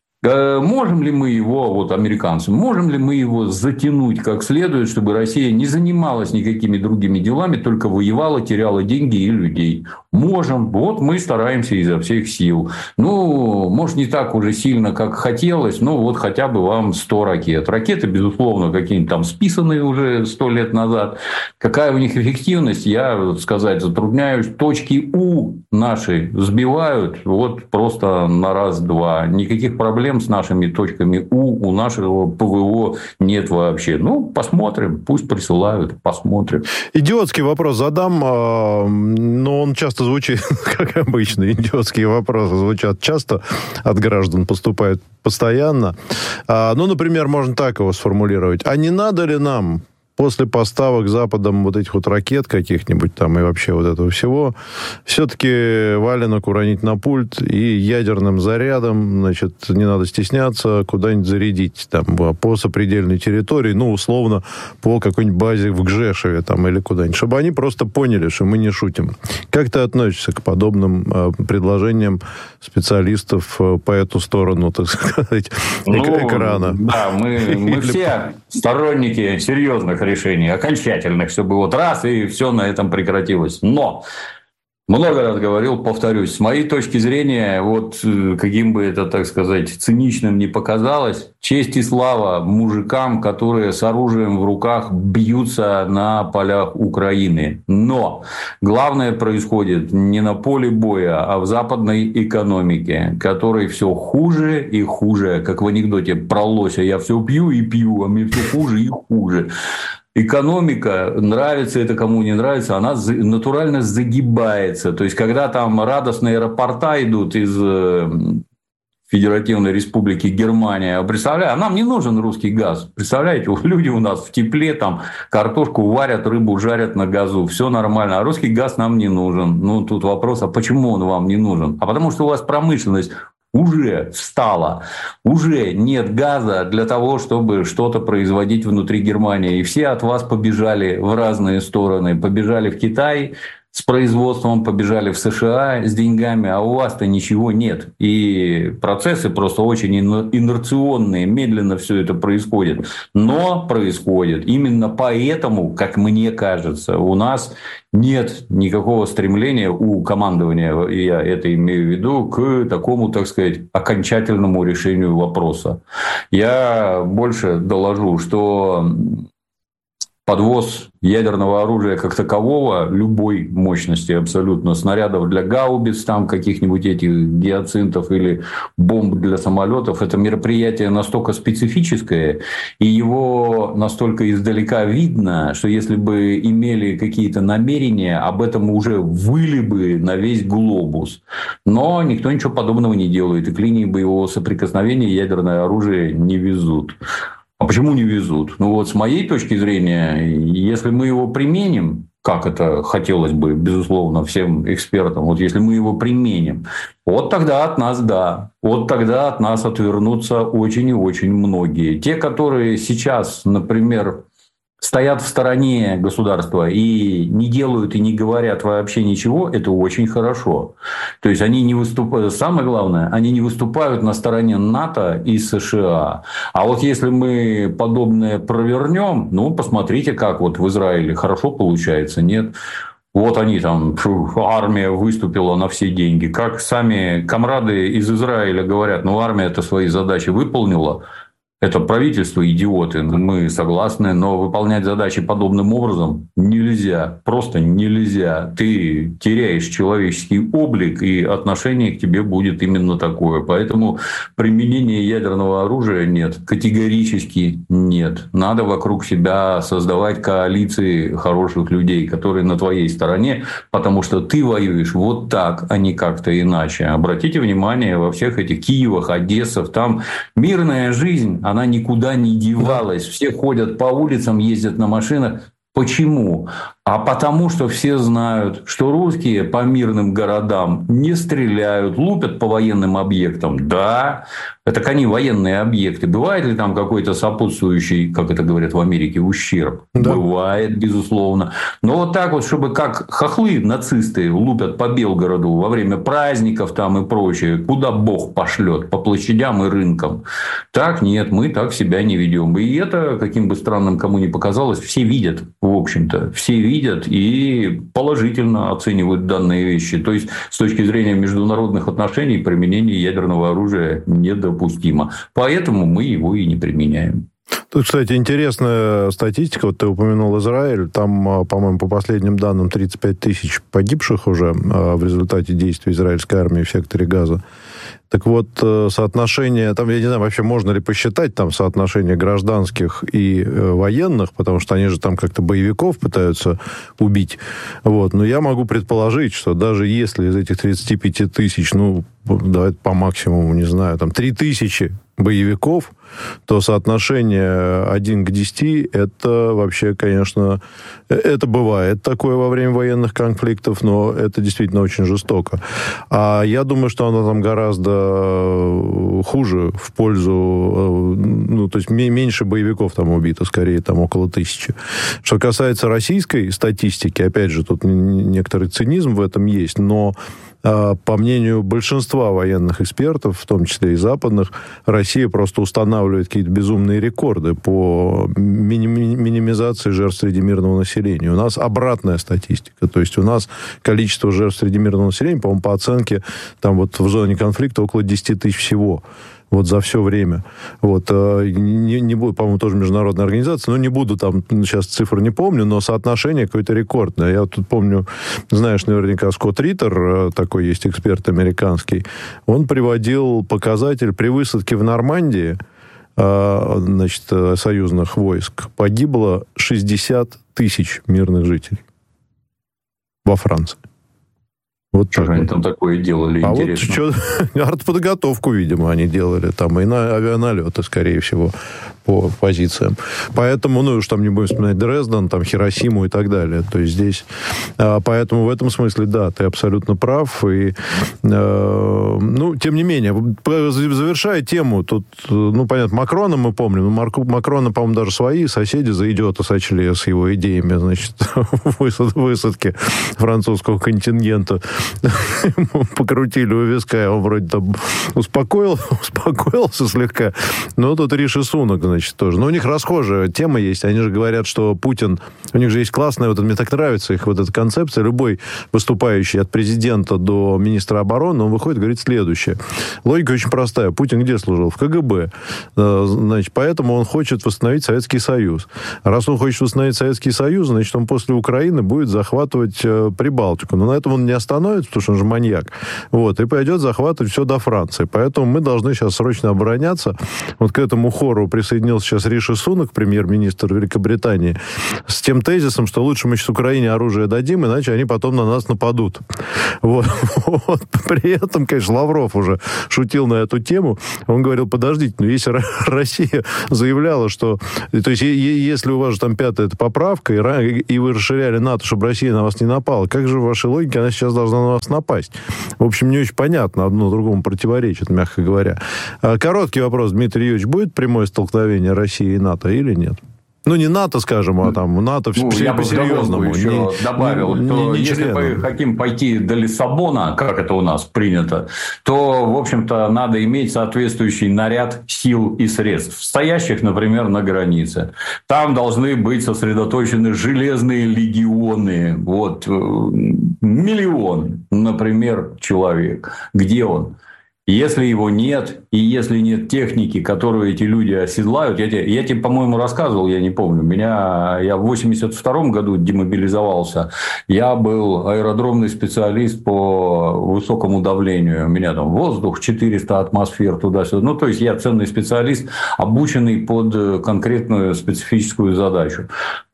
Можем ли мы его, американцы, можем ли мы его затянуть как следует, чтобы Россия не занималась никакими другими делами, только воевала, теряла деньги и людей? Можем. Мы стараемся изо всех сил. Может, не так уже сильно, как хотелось, но хотя бы вам 100 ракет. Ракеты, безусловно, какие-нибудь там списанные уже 100 лет назад. Какая у них эффективность, я сказать затрудняюсь. Точки У наши сбивают просто на раз-два. Никаких проблем проблем с нашими точками у нашего ПВО нет вообще. Ну, посмотрим, пусть присылают, посмотрим. Идиотский вопрос задам, но он часто звучит, как обычно, идиотские вопросы звучат часто, от граждан поступают постоянно. Ну, например, можно так его сформулировать. А не надо ли нам после поставок Западом вот этих вот ракет каких-нибудь там и вообще вот этого всего, все-таки валенок уронить на пульт и ядерным зарядом, значит, не надо стесняться, куда-нибудь зарядить там по сопредельной территории, ну, условно, по какой-нибудь базе в Гжешеве там или куда-нибудь, чтобы они просто поняли, что мы не шутим. Как ты относишься к подобным предложениям специалистов по эту сторону, так сказать, экрана? Да, мы все сторонники серьезных решений, окончательных, чтобы вот раз и все на этом прекратилось. Но много раз говорил, повторюсь, с моей точки зрения, вот каким бы это, так сказать, циничным ни показалось, честь и слава мужикам, которые с оружием в руках бьются на полях Украины. Но главное происходит не на поле боя, а в западной экономике, которой все хуже и хуже, как в анекдоте про лося: я все пью и пью, а мне все хуже и хуже. Экономика, нравится это кому не нравится, она натурально загибается. То есть, когда там радостные рапорта идут из Федеративной Республики Германия, представляете, а нам не нужен русский газ. Представляете, люди у нас в тепле, там картошку варят, рыбу жарят на газу, все нормально, а русский газ нам не нужен. Ну, тут вопрос, а почему он вам не нужен? А потому что у вас промышленность уже встала, уже нет газа для того, чтобы что-то производить внутри Германии. И все от вас побежали в разные стороны. Побежали в Китай с производством, побежали в США с деньгами, а у вас-то ничего нет. И процессы просто очень инерционные, медленно все это происходит. Но происходит. Именно поэтому, как мне кажется, у нас нет никакого стремления у командования, я это имею в виду, к такому, так сказать, окончательному решению вопроса. Я больше доложу, что подвоз ядерного оружия как такового, любой мощности абсолютно, снарядов для гаубиц, там каких-нибудь этих гиацинтов или бомб для самолетов, это мероприятие настолько специфическое, и его настолько издалека видно, что если бы имели какие-то намерения, об этом уже выли бы на весь глобус. Но никто ничего подобного не делает, и к линии боевого соприкосновения ядерное оружие не везут. А почему не везут? Ну вот с моей точки зрения, если мы его применим, как это хотелось бы, безусловно, всем экспертам, вот если мы его применим, вот тогда от нас да, вот тогда от нас отвернутся очень и очень многие. Те, которые сейчас, например, стоят в стороне государства и не делают и не говорят вообще ничего, это очень хорошо. То есть они не выступают, самое главное, они не выступают на стороне НАТО и США. А вот если мы подобное провернем, ну, посмотрите, как вот в Израиле хорошо получается, нет? Вот они там, армия выступила на все деньги. Как сами комрады из Израиля говорят, ну, армия-то свои задачи выполнила. Это правительство идиоты, мы согласны, но выполнять задачи подобным образом нельзя, просто нельзя. Ты теряешь человеческий облик, и отношение к тебе будет именно такое. Поэтому применения ядерного оружия нет, категорически нет. Надо вокруг себя создавать коалиции хороших людей, которые на твоей стороне, потому что ты воюешь вот так, а не как-то иначе. Обратите внимание, во всех этих Киевах, Одессах, там мирная жизнь, она никуда не девалась. Все ходят по улицам, ездят на машинах. Почему? А потому что все знают, что русские по мирным городам не стреляют, лупят по военным объектам. Да, это они военные объекты. Бывает ли там какой-то сопутствующий, как это говорят в Америке, ущерб? Да. Бывает, безусловно. Но вот так вот, чтобы как хохлы нацисты лупят по Белгороду во время праздников там и прочее, куда Бог пошлет, по площадям и рынкам. Так нет, мы так себя не ведем. И это, каким бы странным кому ни показалось, все видят, в общем-то. Все видят и положительно оценивают данные вещи. То есть, с точки зрения международных отношений, применение ядерного оружия недопустимо. Поэтому мы его и не применяем. Тут, кстати, интересная статистика. Вот ты упомянул Израиль. Там, по-моему, по последним данным, 35 тысяч погибших уже в результате действий израильской армии в секторе Газа. Так вот, соотношение, там, я не знаю, вообще можно ли посчитать там соотношение гражданских и военных, потому что они же там как-то боевиков пытаются убить. Вот. Но я могу предположить, что даже если из этих 35 тысяч, давайте по максимуму, не знаю, там 3 тысячи боевиков, то соотношение 1 к 10, это вообще, конечно, это бывает такое во время военных конфликтов, но это действительно очень жестоко. А я думаю, что оно там гораздо хуже в пользу, то есть меньше боевиков там убито, скорее там около 1000. Что касается российской статистики, опять же, тут некоторый цинизм в этом есть, но по мнению большинства военных экспертов, в том числе и западных, Россия просто устанавливает какие-то безумные рекорды по минимизации жертв среди мирного населения. У нас обратная статистика. То есть у нас количество жертв среди мирного населения, по-моему, по оценке, там вот в зоне конфликта около 10 тысяч всего. Вот за все время. Вот, не буду, по-моему, тоже международная организация, но не буду там, сейчас цифр не помню, но соотношение какое-то рекордное. Я тут помню, знаешь, наверняка Скотт Риттер, такой есть эксперт американский, он приводил показатель при высадке в Нормандии, союзных войск, погибло 60 тысяч мирных жителей во Франции. Вот что же они там такое делали, интересно? Вот артподготовку, видимо, они делали там, и на авианалеты, скорее всего, по позициям. Поэтому, уж там не будем вспоминать Дрезден, там, Хиросиму и так далее. То есть здесь... Поэтому в этом смысле, да, ты абсолютно прав. И, тем не менее, завершая тему, тут, понятно, Макрона мы помним, Макрона, по-моему, даже свои соседи за идиота сочли с его идеями, значит, высадки французского контингента. Покрутили у виска, он вроде там успокоился слегка. Но тут Риши Сунак, значит, тоже. Но у них расхожая тема есть. Они же говорят, что Путин... У них же есть классная, мне так нравится их эта концепция. Любой выступающий от президента до министра обороны, он выходит и говорит следующее. Логика очень простая. Путин где служил? В КГБ. Значит, поэтому он хочет восстановить Советский Союз. Раз он хочет восстановить Советский Союз, значит, он после Украины будет захватывать Прибалтику. Но на этом он не остановится, потому что он же маньяк. Вот, и пойдет захватывать все до Франции. Поэтому мы должны сейчас срочно обороняться. Вот к этому хору присоединился сейчас Риши Сунак, премьер-министр Великобритании, с тем тезисом, что лучше мы сейчас Украине оружие дадим, иначе они потом на нас нападут. Вот. При этом, конечно, Лавров уже шутил на эту тему. Он говорил, подождите, если Россия заявляла, что... То есть, если у вас же там 5-я это поправка, и вы расширяли НАТО, чтобы Россия на вас не напала, как же в вашей логике она сейчас должна на вас напасть? В общем, не очень понятно, одно другому противоречит, мягко говоря. Короткий вопрос, Дмитрий Юрьевич, будет прямое столкновение России и НАТО или нет? Не НАТО, скажем, а там НАТО я бы по-серьезному еще добавил, что если мы хотим пойти до Лиссабона, как это у нас принято, то, в общем-то, надо иметь соответствующий наряд сил и средств, стоящих, например, на границе. Там должны быть сосредоточены железные легионы. Вот, 1 миллион, например, человек. Где он? Если его нет, и если нет техники, которую эти люди оседлают... Я тебе, по-моему, рассказывал, я не помню. Я в 1982 году демобилизовался. Я был аэродромный специалист по высокому давлению. У меня там воздух, 400 атмосфер туда-сюда. То есть, я ценный специалист, обученный под конкретную специфическую задачу.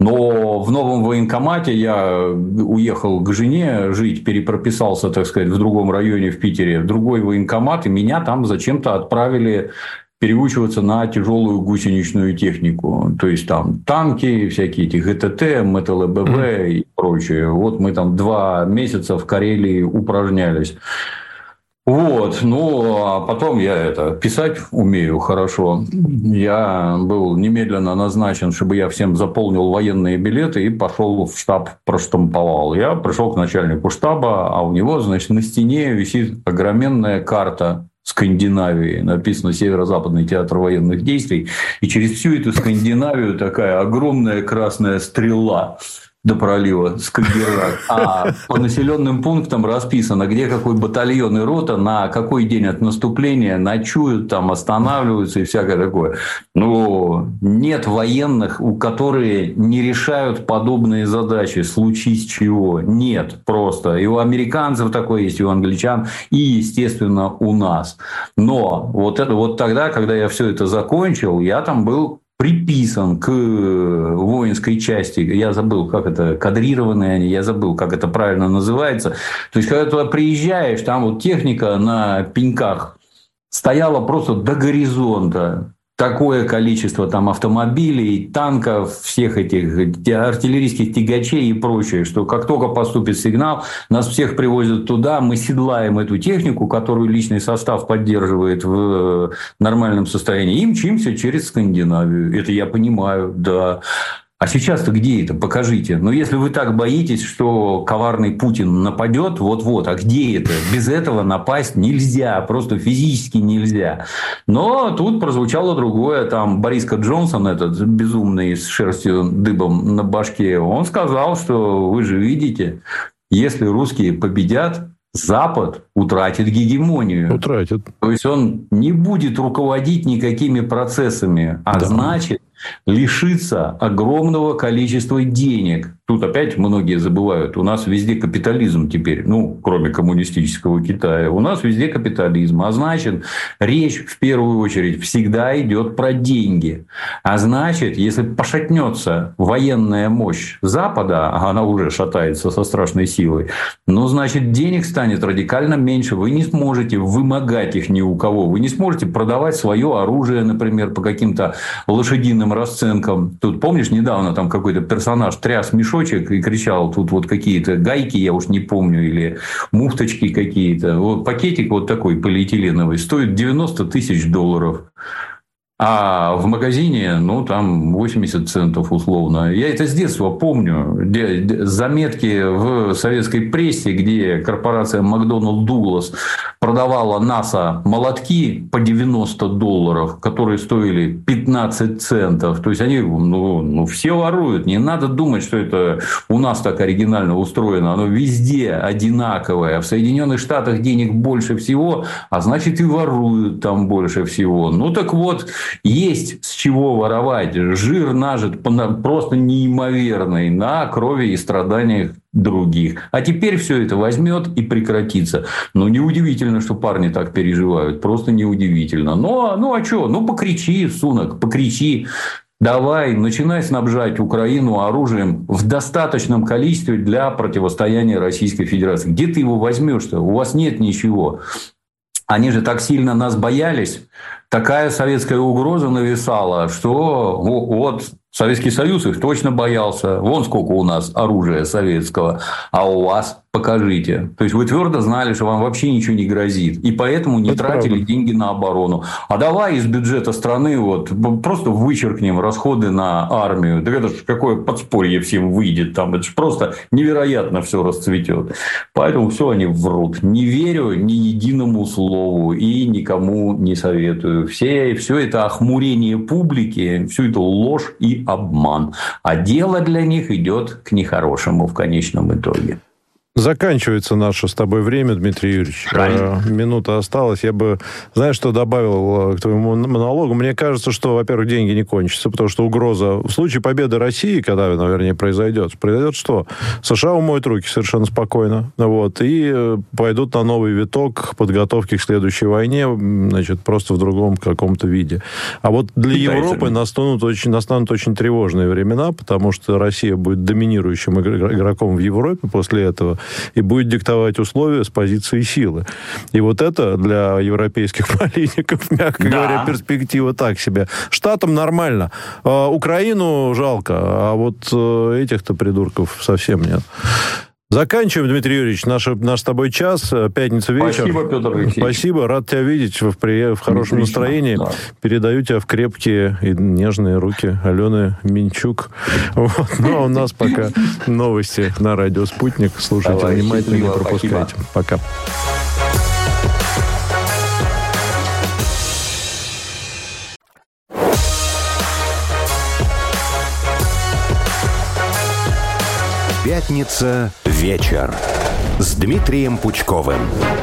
Но в новом военкомате я уехал к жене жить, перепрописался, так сказать, в другом районе в Питере, в другой военкомат, и меня там зачем-то отправили переучиваться на тяжелую гусеничную технику. То есть, там танки, всякие эти ГТТ, МТЛБВ и прочее. Вот мы там 2 месяца в Карелии упражнялись. Вот, а потом я писать умею хорошо. Я был немедленно назначен, чтобы я всем заполнил военные билеты и пошел в штаб, проштамповал. Я пришел к начальнику штаба, а у него, значит, на стене висит огроменная карта Скандинавии. Написано «Северо-западный театр военных действий». И через всю эту Скандинавию такая огромная красная стрела. до пролива Скагеррак, а по населенным пунктам расписано, где какой батальон и рота, на какой день от наступления ночуют, там останавливаются и всякое такое. Но нет военных, у которых не решают подобные задачи, случись чего. Нет просто. И у американцев такое есть, и у англичан, и, естественно, у нас. Но вот тогда, когда я все это закончил, я там был приписан к воинской части, я забыл, как это, кадрированные они, я забыл, как это правильно называется. То есть, когда туда приезжаешь, там вот техника на пеньках стояла просто до горизонта. Такое количество там автомобилей, танков, всех этих артиллерийских тягачей и прочее, что как только поступит сигнал, нас всех привозят туда, мы седлаем эту технику, которую личный состав поддерживает в нормальном состоянии, и мчимся через Скандинавию. Это я понимаю, да. А сейчас-то где это? Покажите. Но если вы так боитесь, что коварный Путин нападет, вот-вот, а где это? Без этого напасть нельзя, просто физически нельзя. Но тут прозвучало другое. Там Бориска Джонсон, этот безумный с шерстью дыбом на башке, он сказал, что вы же видите, если русские победят, Запад утратит гегемонию. Утратит. То есть он не будет руководить никакими процессами, а значит, лишится огромного количества денег. Тут опять многие забывают, у нас везде капитализм теперь, кроме коммунистического Китая, у нас везде капитализм. А значит, речь в первую очередь всегда идет про деньги. А значит, если пошатнется военная мощь Запада, а она уже шатается со страшной силой, значит, денег станет радикально меньше. Вы не сможете вымогать их ни у кого. Вы не сможете продавать свое оружие, например, по каким-то лошадиным расценкам. Тут, помнишь, недавно там какой-то персонаж тряс мешочек и кричал, тут вот какие-то гайки, я уж не помню, или муфточки какие-то. Вот пакетик вот такой полиэтиленовый стоит $90 тысяч. А в магазине, там 80 центов условно. Я это с детства помню. Заметки в советской прессе, где корпорация Макдоналд Дуглас продавала НАСА молотки по $90, которые стоили 15 центов. То есть, они все воруют. Не надо думать, что это у нас так оригинально устроено. Оно везде одинаковое. В Соединенных Штатах денег больше всего, а значит, и воруют там больше всего. Так вот, есть с чего воровать. Жир нажит просто неимоверный на крови и страданиях других. А теперь все это возьмет и прекратится. Неудивительно, что парни так переживают. Просто неудивительно. А что? Покричи, Сунок, покричи. Давай, начинай снабжать Украину оружием в достаточном количестве для противостояния Российской Федерации. Где ты его возьмешь-то? У вас нет ничего. Они же так сильно нас боялись. Такая советская угроза нависала, что Советский Союз их точно боялся. Вон сколько у нас оружия советского, а у вас покажите. То есть, вы твердо знали, что вам вообще ничего не грозит. И поэтому не тратили деньги на оборону. А давай из бюджета страны просто вычеркнем расходы на армию. Так это же какое подспорье всем выйдет. Там это же просто невероятно все расцветет. Поэтому все они врут. Не верю ни единому слову и никому не советую. Все это охмурение публики, все это ложь и обман. А дело для них идет к нехорошему в конечном итоге. Заканчивается наше с тобой время, Дмитрий Юрьевич. Минута осталась. Я бы, знаешь, что добавил к твоему монологу? Мне кажется, что, во-первых, деньги не кончатся, потому что угроза... В случае победы России, когда она, вернее, произойдет что? США умоют руки совершенно спокойно. И пойдут на новый виток подготовки к следующей войне, просто в другом каком-то виде. А вот для Европы настанут очень тревожные времена, потому что Россия будет доминирующим игроком в Европе после этого и будет диктовать условия с позиции силы. И это для европейских политиков, мягко говоря, перспектива так себе. Штатам нормально. Украину жалко, а этих-то придурков совсем нет. Заканчиваем, Дмитрий Юрьевич, наш с тобой час, пятница вечер. Спасибо, Петр Алексеевич. Спасибо, рад тебя видеть в хорошем настроении. Да. Передаю тебя в крепкие и нежные руки Алены Минчук. У нас пока новости на радио «Спутник». Слушайте внимательно, не пропускайте. Пока. Пятница вечер с Дмитрием Пучковым.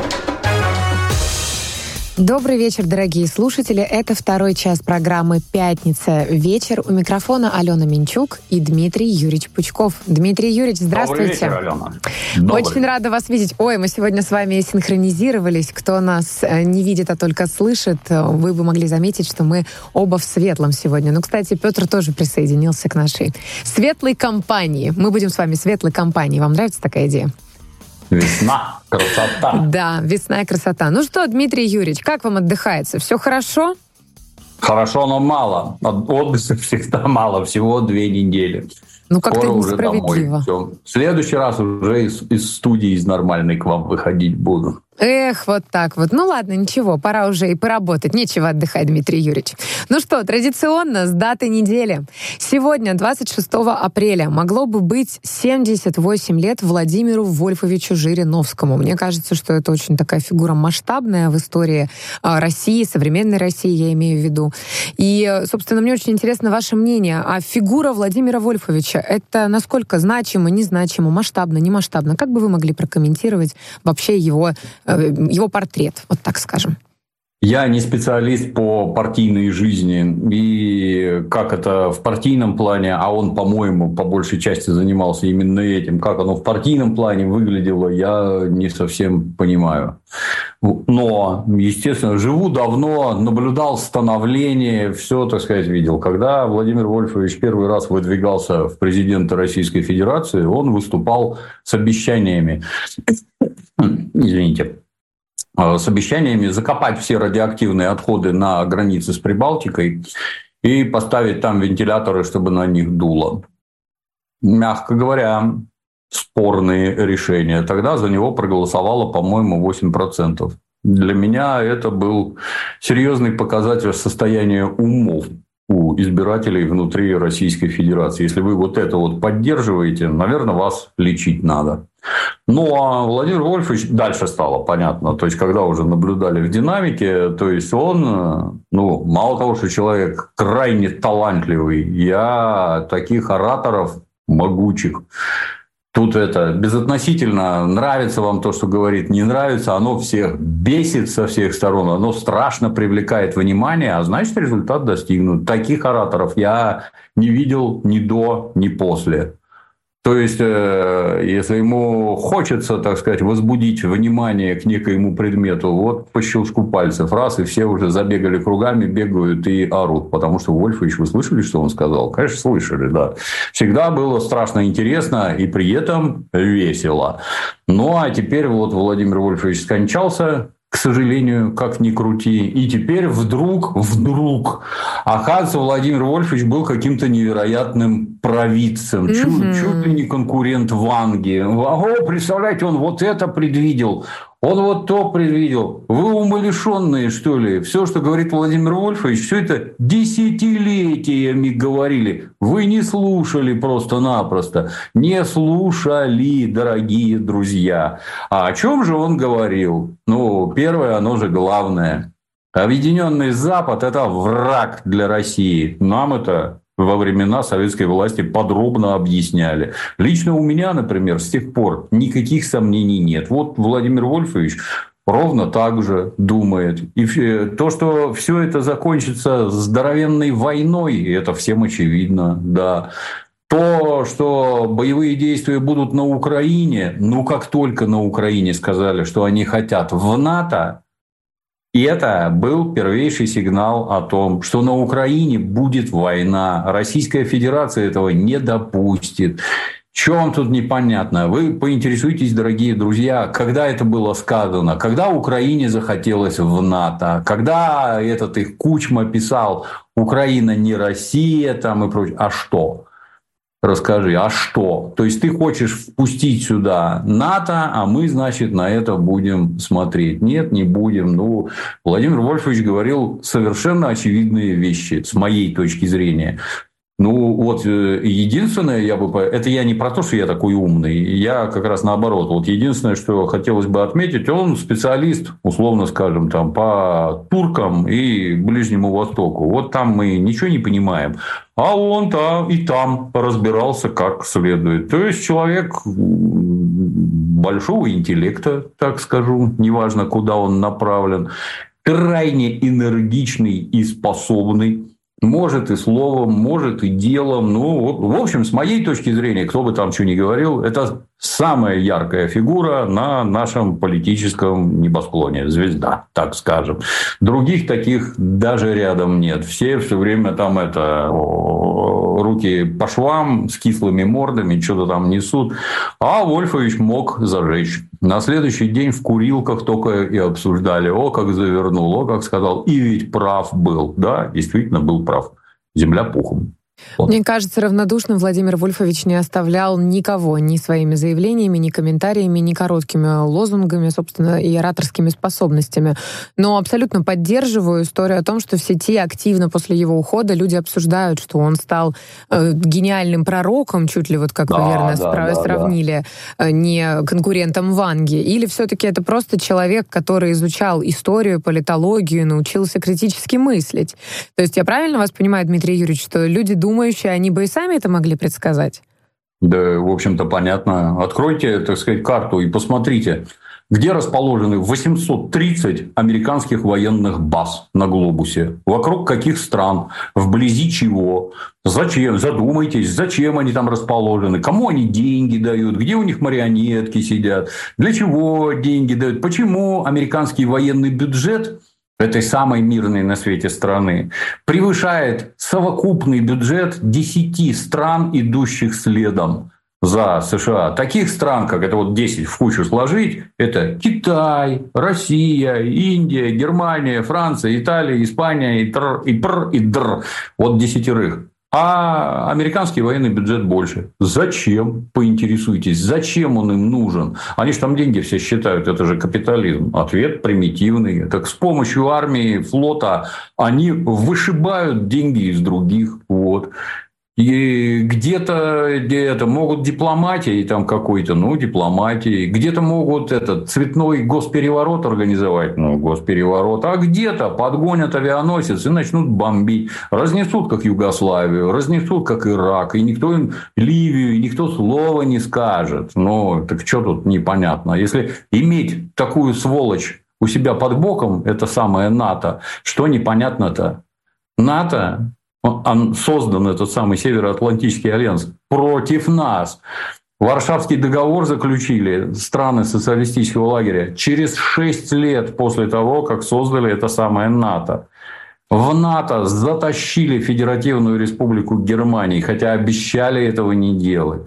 Добрый вечер, дорогие слушатели. Это второй час программы «Пятница вечер». У микрофона Алена Минчук и Дмитрий Юрьевич Пучков. Дмитрий Юрьевич, здравствуйте. Добрый вечер, Алена. Очень рада вас видеть. Ой, мы сегодня с вами синхронизировались. Кто нас не видит, а только слышит, вы бы могли заметить, что мы оба в светлом сегодня. Ну, кстати, Петр тоже присоединился к нашей светлой компании. Мы будем с вами светлой компанией. Вам нравится такая идея? Весна, красота. Да, весна и красота. Ну что, Дмитрий Юрьевич, как вам отдыхается? Все хорошо? Хорошо, но мало. Отдыха всегда мало, всего 2 недели. Ну, как-то скоро уже несправедливо. домой. В следующий раз уже из студии, из нормальной к вам выходить буду. Эх, вот так вот. Ну ладно, ничего, пора уже и поработать. Нечего отдыхать, Дмитрий Юрьевич. Ну что, традиционно с даты недели. Сегодня, 26 апреля, могло бы быть 78 лет Владимиру Вольфовичу Жириновскому. Мне кажется, что это очень такая фигура масштабная в истории России, современной России, я имею в виду. И, собственно, мне очень интересно ваше мнение. А фигура Владимира Вольфовича, это насколько значимо, незначимо, масштабно, не масштабно? Как бы вы могли прокомментировать вообще его портрет, вот так скажем? Я не специалист по партийной жизни, и как это в партийном плане, а он, по-моему, по большей части занимался именно этим, как оно в партийном плане выглядело, я не совсем понимаю. Но, естественно, живу давно, наблюдал становление, все, так сказать, видел. Когда Владимир Вольфович первый раз выдвигался в президенты Российской Федерации, он выступал с обещаниями, с обещаниями закопать все радиоактивные отходы на границе с Прибалтикой и поставить там вентиляторы, чтобы на них дуло. Мягко говоря, спорные решения. Тогда за него проголосовало, по-моему, 8%. Для меня это был серьезный показатель состояния умов у избирателей внутри Российской Федерации. Если вы вот это вот поддерживаете, наверное, вас лечить надо. Ну, а Владимир Вольфович дальше стало понятно. То есть, когда уже наблюдали в динамике, то есть, он, мало того, что человек крайне талантливый, я таких ораторов могучих. Тут это безотносительно, нравится вам то, что говорит, не нравится, оно всех бесит со всех сторон, оно страшно привлекает внимание, а значит, результат достигнут. Таких ораторов я не видел ни до, ни после. То есть, если ему хочется, так сказать, возбудить внимание к некоему предмету, вот по щелчку пальцев, раз, и все уже забегали кругами, бегают и орут. Потому что Вольфович, вы слышали, что он сказал? Конечно, слышали, да. Всегда было страшно интересно и при этом весело. Ну, а теперь вот Владимир Вольфович скончался, к сожалению, как ни крути. И теперь вдруг, оказывается, Владимир Вольфович был каким-то невероятным провидцем. Чуть ли не конкурент Ванги. О, представляете, он вот это предвидел. Он вот то предвидел. Вы умалишенные, что ли? Все, что говорит Владимир Вольфович, все это десятилетиями говорили. Вы не слушали просто-напросто. Не слушали, дорогие друзья. А о чем же он говорил? Первое, оно же главное. Объединенный Запад – это враг для России. Нам это во времена советской власти подробно объясняли. Лично у меня, например, с тех пор никаких сомнений нет. Вот Владимир Вольфович ровно так же думает. И то, что все это закончится здоровенной войной, это всем очевидно, да. То, что боевые действия будут на Украине, как только на Украине сказали, что они хотят в НАТО, и это был первейший сигнал о том, что на Украине будет война. Российская Федерация этого не допустит. Что вам тут непонятно? Вы поинтересуйтесь, дорогие друзья, когда это было сказано, когда Украине захотелось в НАТО, когда этот их Кучма писал «Украина не Россия» там и прочее. А что? Расскажи, а что? То есть, ты хочешь впустить сюда НАТО, а мы, значит, на это будем смотреть. Нет, не будем. Владимир Вольфович говорил совершенно очевидные вещи, с моей точки зрения. Ну, вот единственное, это я не про то, что я такой умный, я как раз наоборот. Вот единственное, что хотелось бы отметить, он специалист, условно скажем, там, по туркам и Ближнему Востоку. Вот там мы ничего не понимаем, а он там и там разбирался как следует. То есть, человек большого интеллекта, так скажу, неважно, куда он направлен, крайне энергичный и способный. Может и словом, может и делом. Ну, в общем, с моей точки зрения, кто бы там что ни говорил, это самая яркая фигура на нашем политическом небосклоне. Звезда, так скажем. Других таких даже рядом нет. Все время там руки по швам с кислыми мордами, что-то там несут. А Вольфович мог зажечь. На следующий день в курилках только и обсуждали. О, как завернул, о, как сказал. И ведь прав был. Да, действительно был прав. Земля пухом. Вот. Мне кажется, равнодушным Владимир Вольфович не оставлял никого ни своими заявлениями, ни комментариями, ни короткими лозунгами, собственно, и ораторскими способностями. Но абсолютно поддерживаю историю о том, что в сети активно после его ухода люди обсуждают, что он стал гениальным пророком, чуть ли вот как вы верно сравнили, не конкурентом Ванги, или все-таки это просто человек, который изучал историю, политологию, научился критически мыслить. То есть я правильно вас понимаю, Дмитрий Юрьевич, что люди думающие, они бы и сами это могли предсказать? Да, в общем-то, понятно. Откройте, так сказать, карту и посмотрите, где расположены 830 американских военных баз на глобусе, вокруг каких стран, вблизи чего, зачем, задумайтесь, зачем они там расположены, кому они деньги дают, где у них марионетки сидят, для чего деньги дают, почему американский военный бюджет этой самой мирной на свете страны превышает совокупный бюджет 10 стран, идущих следом за США. Таких стран, как это вот 10 в кучу сложить, это Китай, Россия, Индия, Германия, Франция, Италия, Испания, и др. Вот 10. А американский военный бюджет больше. Зачем? Поинтересуйтесь. Зачем он им нужен? Они же там деньги все считают. Это же капитализм. Ответ примитивный. Так с помощью армии, флота они вышибают деньги из других. Вот. И где-то могут дипломатией там какой-то, дипломатией. Где-то могут цветной госпереворот организовать, госпереворот. А где-то подгонят авианосец и начнут бомбить. Разнесут, как Югославию, разнесут, как Ирак. И никто им Ливию, и никто слова не скажет. Так что тут непонятно? Если иметь такую сволочь у себя под боком, это самое НАТО, что непонятно-то? НАТО... Он создан, этот самый Североатлантический альянс, против нас. Варшавский договор заключили страны социалистического лагеря через 6 лет после того, как создали это самое НАТО. В НАТО затащили Федеративную Республику Германии, хотя обещали этого не делать.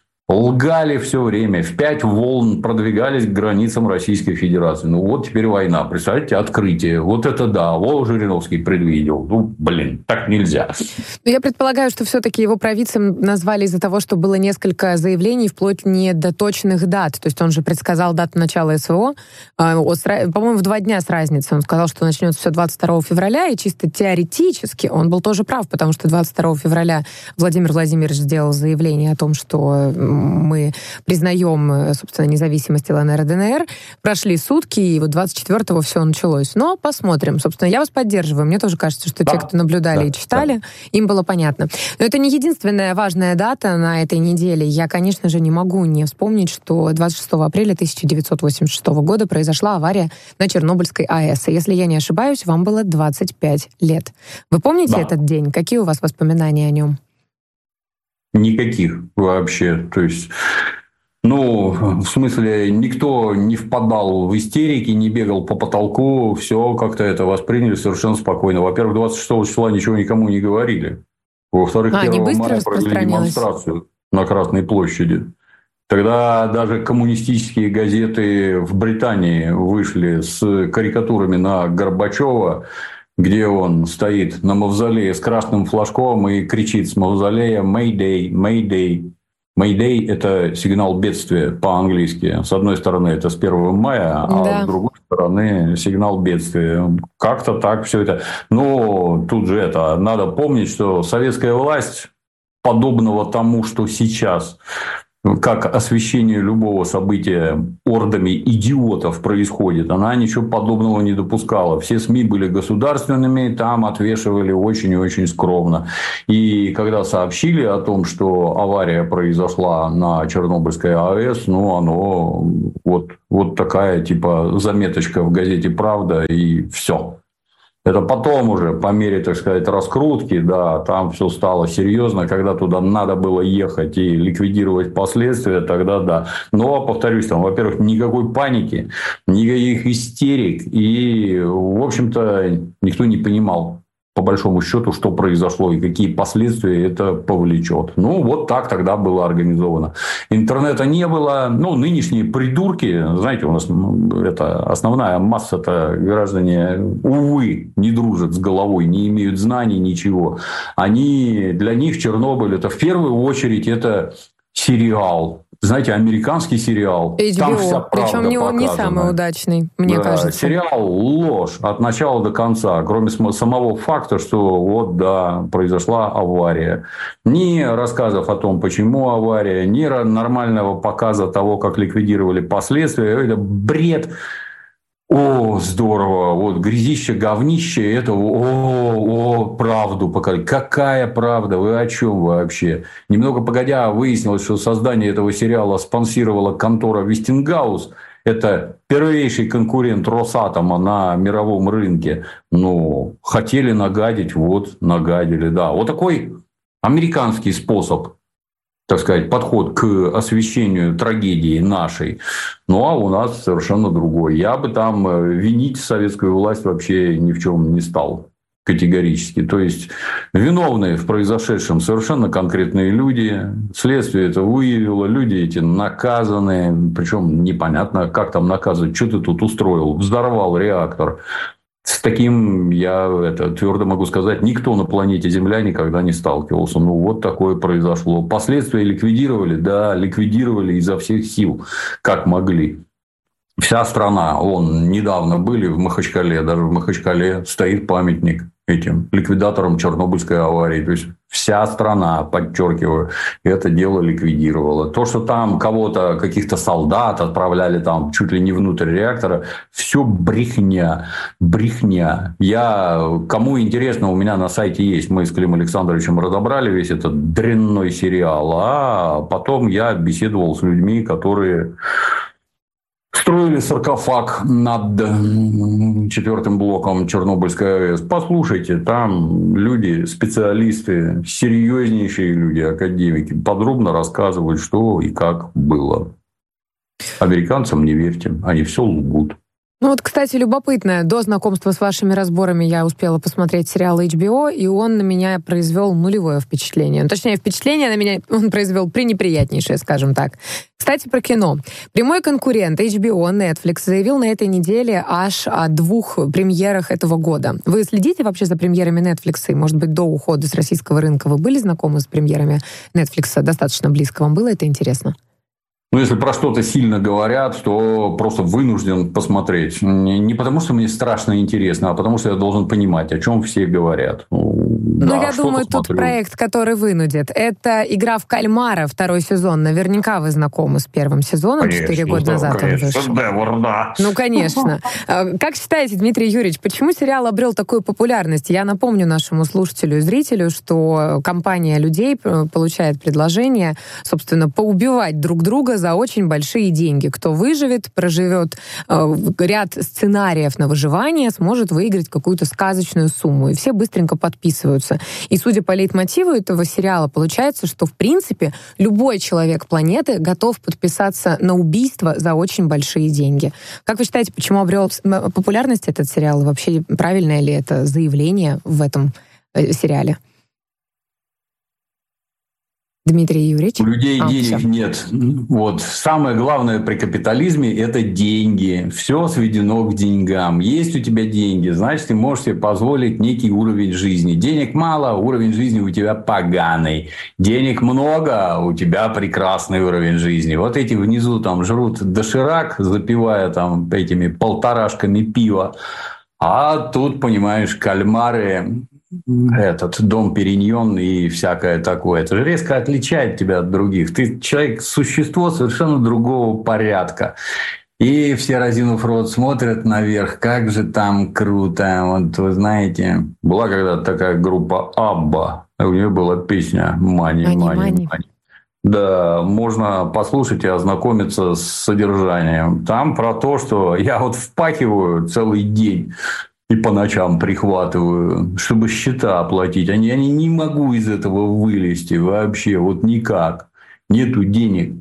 Лгали все время, в 5 волн продвигались к границам Российской Федерации. Вот теперь война. Представляете, открытие. Вот это да. Жириновский предвидел. Так нельзя. Я предполагаю, что все-таки его провидцем назвали из-за того, что было несколько заявлений вплоть не до точных дат. То есть он же предсказал дату начала СВО. По-моему, в 2 дня с разницей. Он сказал, что начнется все 22 февраля, и чисто теоретически он был тоже прав, потому что 22 февраля Владимир Владимирович сделал заявление о том, что мы признаем, собственно, независимость ЛНР и ДНР. Прошли сутки, и вот 24-го все началось. Но посмотрим. Собственно, я вас поддерживаю. Мне тоже кажется, что те, кто наблюдали и читали, им было понятно. Но это не единственная важная дата на этой неделе. Я, конечно же, не могу не вспомнить, что 26 апреля 1986 года произошла авария на Чернобыльской АЭС. И если я не ошибаюсь, вам было 25 лет. Вы помните этот день? Какие у вас воспоминания о нем? Никаких вообще. То есть, в смысле, никто не впадал в истерики, не бегал по потолку, все как-то это восприняли совершенно спокойно. Во-первых, 26 числа ничего никому не говорили. Во-вторых, 1 мая провели демонстрацию на Красной площади. Тогда даже коммунистические газеты в Британии вышли с карикатурами на Горбачева, где он стоит на мавзолее с красным флажком и кричит с мавзолея «Mayday, Mayday». Mayday – это сигнал бедствия по-английски. С одной стороны, это с 1 мая, а с другой стороны, сигнал бедствия. Как-то так все это. Но тут же надо помнить, что советская власть подобного тому, что сейчас, как освещение любого события ордами идиотов происходит, она ничего подобного не допускала. Все СМИ были государственными, там отвешивали очень и очень скромно. И когда сообщили о том, что авария произошла на Чернобыльской АЭС, оно вот такая типа заметочка в газете «Правда» и все. Это потом уже, по мере, так сказать, раскрутки, да, там все стало серьезно, когда туда надо было ехать и ликвидировать последствия, тогда да. Но, повторюсь, там, во-первых, никакой паники, никаких истерик, и, в общем-то, никто не понимал, по большому счету, что произошло и какие последствия это повлечет. Вот так тогда было организовано. Интернета не было. Нынешние придурки, знаете, у нас это основная масса-то граждане, увы, не дружат с головой, не имеют знаний, ничего. Для них Чернобыль, это в первую очередь, это сериал. Знаете, американский сериал. HBO, там вся правда причем не самый удачный, мне кажется. Сериал ложь от начала до конца, кроме самого факта, что произошла авария. Ни рассказов о том, почему авария, ни нормального показа того, как ликвидировали последствия. Это бред. О, здорово, грязище, говнище, это правду показать. Какая правда? Вы о чем вообще? Немного погодя, выяснилось, что создание этого сериала спонсировала контора Вестингаус. Это первейший конкурент Росатома на мировом рынке. Хотели нагадить, нагадили, да. Вот такой американский способ, так сказать, подход к освещению трагедии нашей. А у нас совершенно другой. Я бы там винить советскую власть вообще ни в чем не стал. Категорически. То есть, виновные в произошедшем совершенно конкретные люди. Следствие это выявило. Люди эти наказаны. Причем непонятно, как там наказывать. Что ты тут устроил? Взорвал реактор. С таким я твердо могу сказать, никто на планете Земля никогда не сталкивался. Вот такое произошло. Последствия ликвидировали? Да, ликвидировали изо всех сил, как могли. Вся страна, недавно были в Махачкале, даже в Махачкале стоит памятник этим ликвидаторам Чернобыльской аварии. То есть, вся страна, подчеркиваю, это дело ликвидировала. То, что там кого-то, каких-то солдат отправляли там чуть ли не внутрь реактора, все брехня. Брехня. Кому интересно, у меня на сайте есть, мы с Климом Александровичем разобрали весь этот дрянной сериал, а потом я беседовал с людьми, которые строили саркофаг над 4-м блоком Чернобыльской АЭС. Послушайте, там люди, специалисты, серьезнейшие люди, академики, подробно рассказывают, что и как было. Американцам не верьте, они все лгут. Кстати, любопытно. До знакомства с вашими разборами я успела посмотреть сериал HBO, и он на меня произвел нулевое впечатление. Точнее, впечатление на меня он произвел пренеприятнейшее, скажем так. Кстати, про кино. Прямой конкурент HBO, Netflix, заявил на этой неделе аж о 2 премьерах этого года. Вы следите вообще за премьерами Netflix? И, может быть, до ухода с российского рынка вы были знакомы с премьерами Netflix достаточно близко? Вам было это интересно? Если про что-то сильно говорят, то просто вынужден посмотреть. Не потому, что мне страшно интересно, а потому, что я должен понимать, о чем все говорят. Я думаю, тут проект, который вынудит. Это «Игра в кальмара», 2-й сезон. Наверняка вы знакомы с 1-м сезоном. 4 года назад он вышел. Конечно. Как считаете, Дмитрий Юрьевич, почему сериал обрел такую популярность? Я напомню нашему слушателю и зрителю, что компания людей получает предложение, собственно, поубивать друг друга за очень большие деньги. Кто выживет, проживет ряд сценариев на выживание, сможет выиграть какую-то сказочную сумму. И все быстренько подписываются. И судя по лейтмотиву этого сериала, получается, что, в принципе, любой человек планеты готов подписаться на убийство за очень большие деньги. Как вы считаете, почему обрел популярность этот сериал? И вообще, правильное ли это заявление в этом сериале? Дмитрий Юрьевич? У людей денег нет. Самое главное при капитализме – это деньги. Все сведено к деньгам. Есть у тебя деньги, значит, ты можешь себе позволить некий уровень жизни. Денег мало, уровень жизни у тебя поганый. Денег много, у тебя прекрасный уровень жизни. Вот эти внизу там жрут доширак, запивая там этими 1,5 пива. А тут, понимаешь, кальмары этот Дом Периньон и всякое такое. Это же резко отличает тебя от других. Ты человек, существо совершенно другого порядка. И все, разинув рот, смотрят наверх, как же там круто. Вот вы знаете, была когда-то такая группа Абба, у нее была песня «Мани». Да, можно послушать и ознакомиться с содержанием. Там про то, что я вот впахиваю целый день и по ночам прихватываю, чтобы счета оплатить. Я не могу из этого вылезти вообще, вот никак. Нету денег.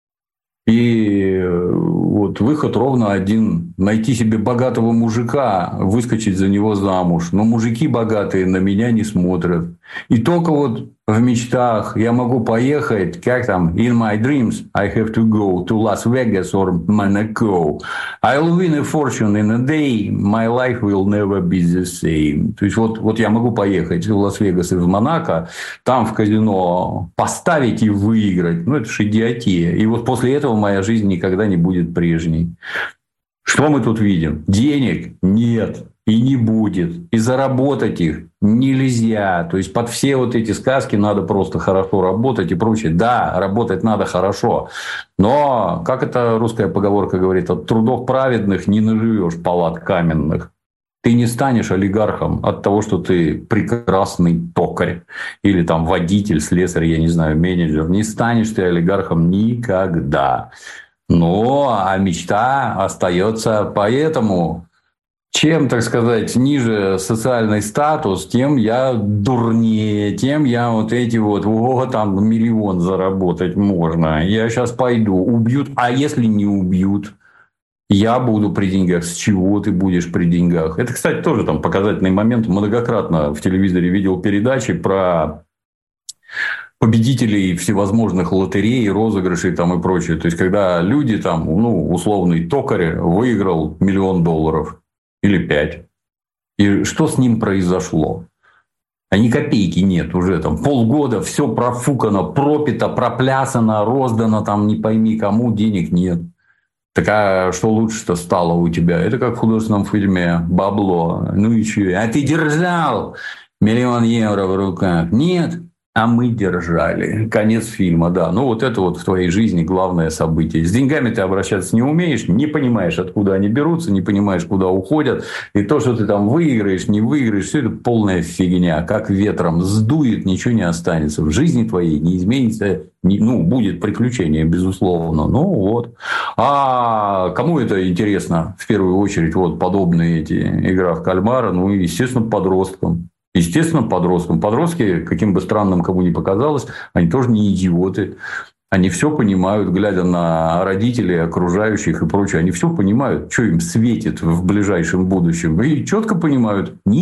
И вот выход ровно один. Найти себе богатого мужика, выскочить за него замуж. Но мужики богатые на меня не смотрят. И только вот в мечтах я могу поехать, как там, in my dreams, I have to go to Las Vegas or Monaco. I'll win a fortune in a day, my life will never be the same. То есть, вот я могу поехать в Лас-Вегас и в Монако, там в казино поставить и выиграть. Ну, это же идиотия. И вот после этого моя жизнь никогда не будет прежней. Что мы тут видим? Денег нет. И не будет. И заработать их нельзя. То есть, под все вот эти сказки надо просто хорошо работать и прочее. Да, работать надо хорошо. Но, как эта русская поговорка говорит, от трудов праведных не наживешь палат каменных. Ты не станешь олигархом от того, что ты прекрасный токарь. Или там водитель, слесарь, я не знаю, менеджер. Не станешь ты олигархом никогда. А мечта остается. Поэтому... Чем, так сказать, ниже социальный статус, тем я дурнее, тем я там миллион заработать можно. Я сейчас пойду, убьют, а если не убьют, я буду при деньгах. С чего ты будешь при деньгах? Это, кстати, тоже там показательный момент. Многократно в телевизоре видел передачи про победителей всевозможных лотерей, розыгрышей там и прочее. То есть, когда люди там, условный токарь выиграл $1 миллион. Или 5. И что с ним произошло? А ни копейки нет уже. Там полгода все профукано, пропито, проплясано, роздано, там не пойми кому, денег нет. Так а что лучше-то стало у тебя? Это как в художественном фильме «Бабло». Ну и что? А ты держал $1 миллион в руках? Нет. А мы держали. Конец фильма, да. Это в твоей жизни главное событие. С деньгами ты обращаться не умеешь, не понимаешь, откуда они берутся, не понимаешь, куда уходят. И то, что ты там выиграешь, не выиграешь, все это полная фигня. Как ветром сдует, ничего не останется. В жизни твоей не изменится. Будет приключение, безусловно. А кому это интересно? В первую очередь, подобные эти игра в кальмара. Естественно, подросткам. Подростки, каким бы странным кому ни показалось, они тоже не идиоты. Они все понимают, глядя на родителей, окружающих и прочее. Они все понимают, что им светит в ближайшем будущем. И четко понимают –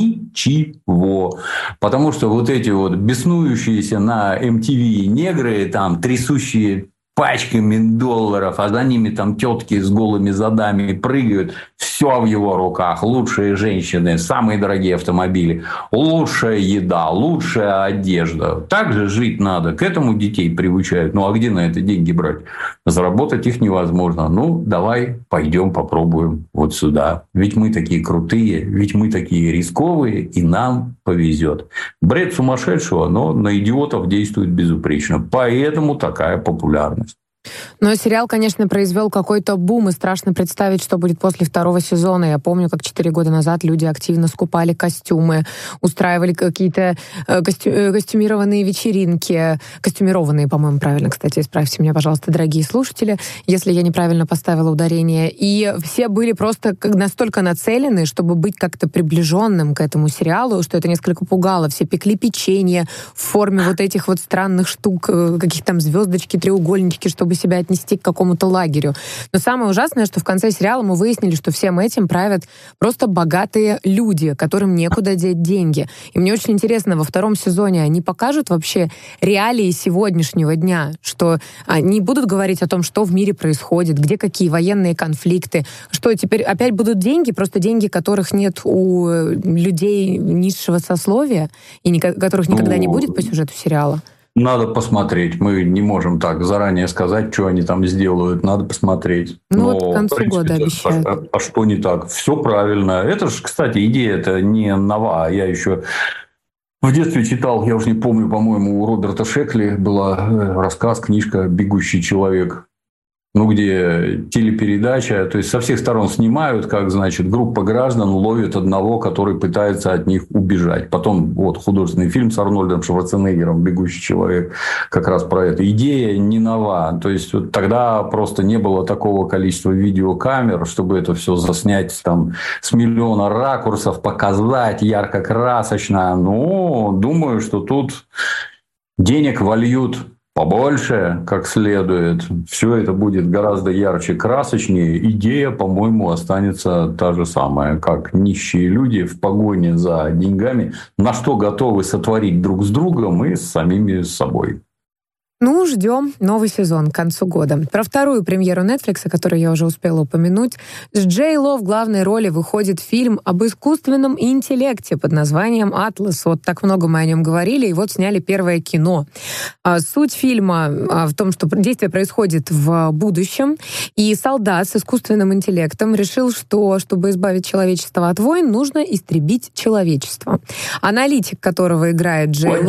ничего. Потому что эти беснующиеся на MTV негры, там, трясущие пачками долларов, а за ними там тетки с голыми задами прыгают. Все в его руках. Лучшие женщины, самые дорогие автомобили, лучшая еда, лучшая одежда. Так же жить надо. К этому детей приучают. А где на это деньги брать? Заработать их невозможно. Давай пойдем попробуем вот сюда. Ведь мы такие крутые, ведь мы такие рисковые, и нам повезет. Бред сумасшедшего, но на идиотов действует безупречно. Поэтому такая популярность. Но сериал, конечно, произвел какой-то бум, и страшно представить, что будет после 2-го сезона. Я помню, как 4 года назад люди активно скупали костюмы, устраивали какие-то костюмированные вечеринки. Костюмированные, по-моему, правильно, кстати, исправьте меня, пожалуйста, дорогие слушатели, если я неправильно поставила ударение. И все были просто настолько нацелены, чтобы быть как-то приближенным к этому сериалу, что это несколько пугало. Все пекли печенье в форме этих странных штук, каких там звездочки, треугольнички, чтобы себя отнести к какому-то лагерю. Но самое ужасное, что в конце сериала мы выяснили, что всем этим правят просто богатые люди, которым некуда деть деньги. И мне очень интересно, во 2-м сезоне они покажут вообще реалии сегодняшнего дня, что они будут говорить о том, что в мире происходит, где какие военные конфликты, что теперь опять будут деньги, просто деньги, которых нет у людей низшего сословия, и которых никогда не будет по сюжету сериала. Надо посмотреть. Мы не можем так заранее сказать, что они там сделают. Надо посмотреть. К концу года обещают. А что не так? Все правильно. Это же, кстати, идея-то не нова. Я еще В детстве читал, я уж не помню, по-моему, у Роберта Шекли была рассказ, книжка «Бегущий человек». Где телепередача, то есть со всех сторон снимают, как, значит, группа граждан ловит одного, который пытается от них убежать. Потом художественный фильм с Арнольдом Шварценеггером «Бегущий человек» как раз про это. Идея не нова. То есть тогда просто не было такого количества видеокамер, чтобы это все заснять там с миллиона ракурсов, показать ярко-красочно. Думаю, что тут денег вольют побольше, как следует. Все это будет гораздо ярче, красочнее. Идея, по-моему, останется та же самая, как нищие люди в погоне за деньгами, на что готовы сотворить друг с другом и с самими собой. Ждем новый сезон к концу года. Про вторую премьеру Netflix, которую я уже успела упомянуть, с Джей Ло в главной роли выходит фильм об искусственном интеллекте под названием «Атлас». Так много мы о нем говорили, и сняли первое кино. Суть фильма в том, что действие происходит в будущем, и солдат с искусственным интеллектом решил, что, чтобы избавить человечество от войн, нужно истребить человечество. Аналитик, которого играет Джей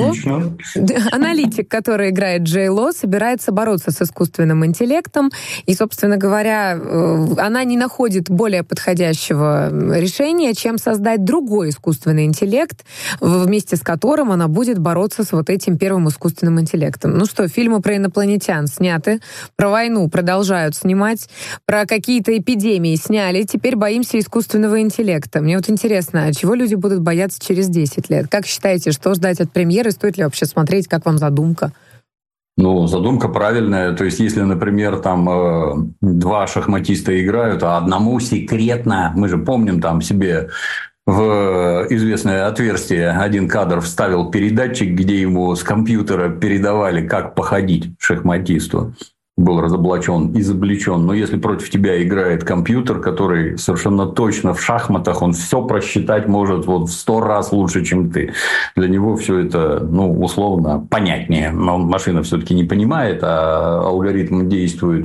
Ло, собирается бороться с искусственным интеллектом, и, собственно говоря, она не находит более подходящего решения, чем создать другой искусственный интеллект, вместе с которым она будет бороться с этим первым искусственным интеллектом. Фильмы про инопланетян сняты, про войну продолжают снимать, про какие-то эпидемии сняли, теперь боимся искусственного интеллекта. Мне интересно, чего люди будут бояться через 10 лет? Как считаете, что ждать от премьеры? Стоит ли вообще смотреть? Как вам задумка? Задумка правильная. То есть, если, например, там два шахматиста играют, а одному секретно, мы же помним там себе в известное отверстие один кадр вставил передатчик, где ему с компьютера передавали, как походить шахматисту. Был разоблачен, изобличен. Но если против тебя играет компьютер, который совершенно точно в шахматах, он все просчитать может в 100 раз лучше, чем ты. Для него все это, условно, понятнее. Но машина все-таки не понимает, а алгоритм действует.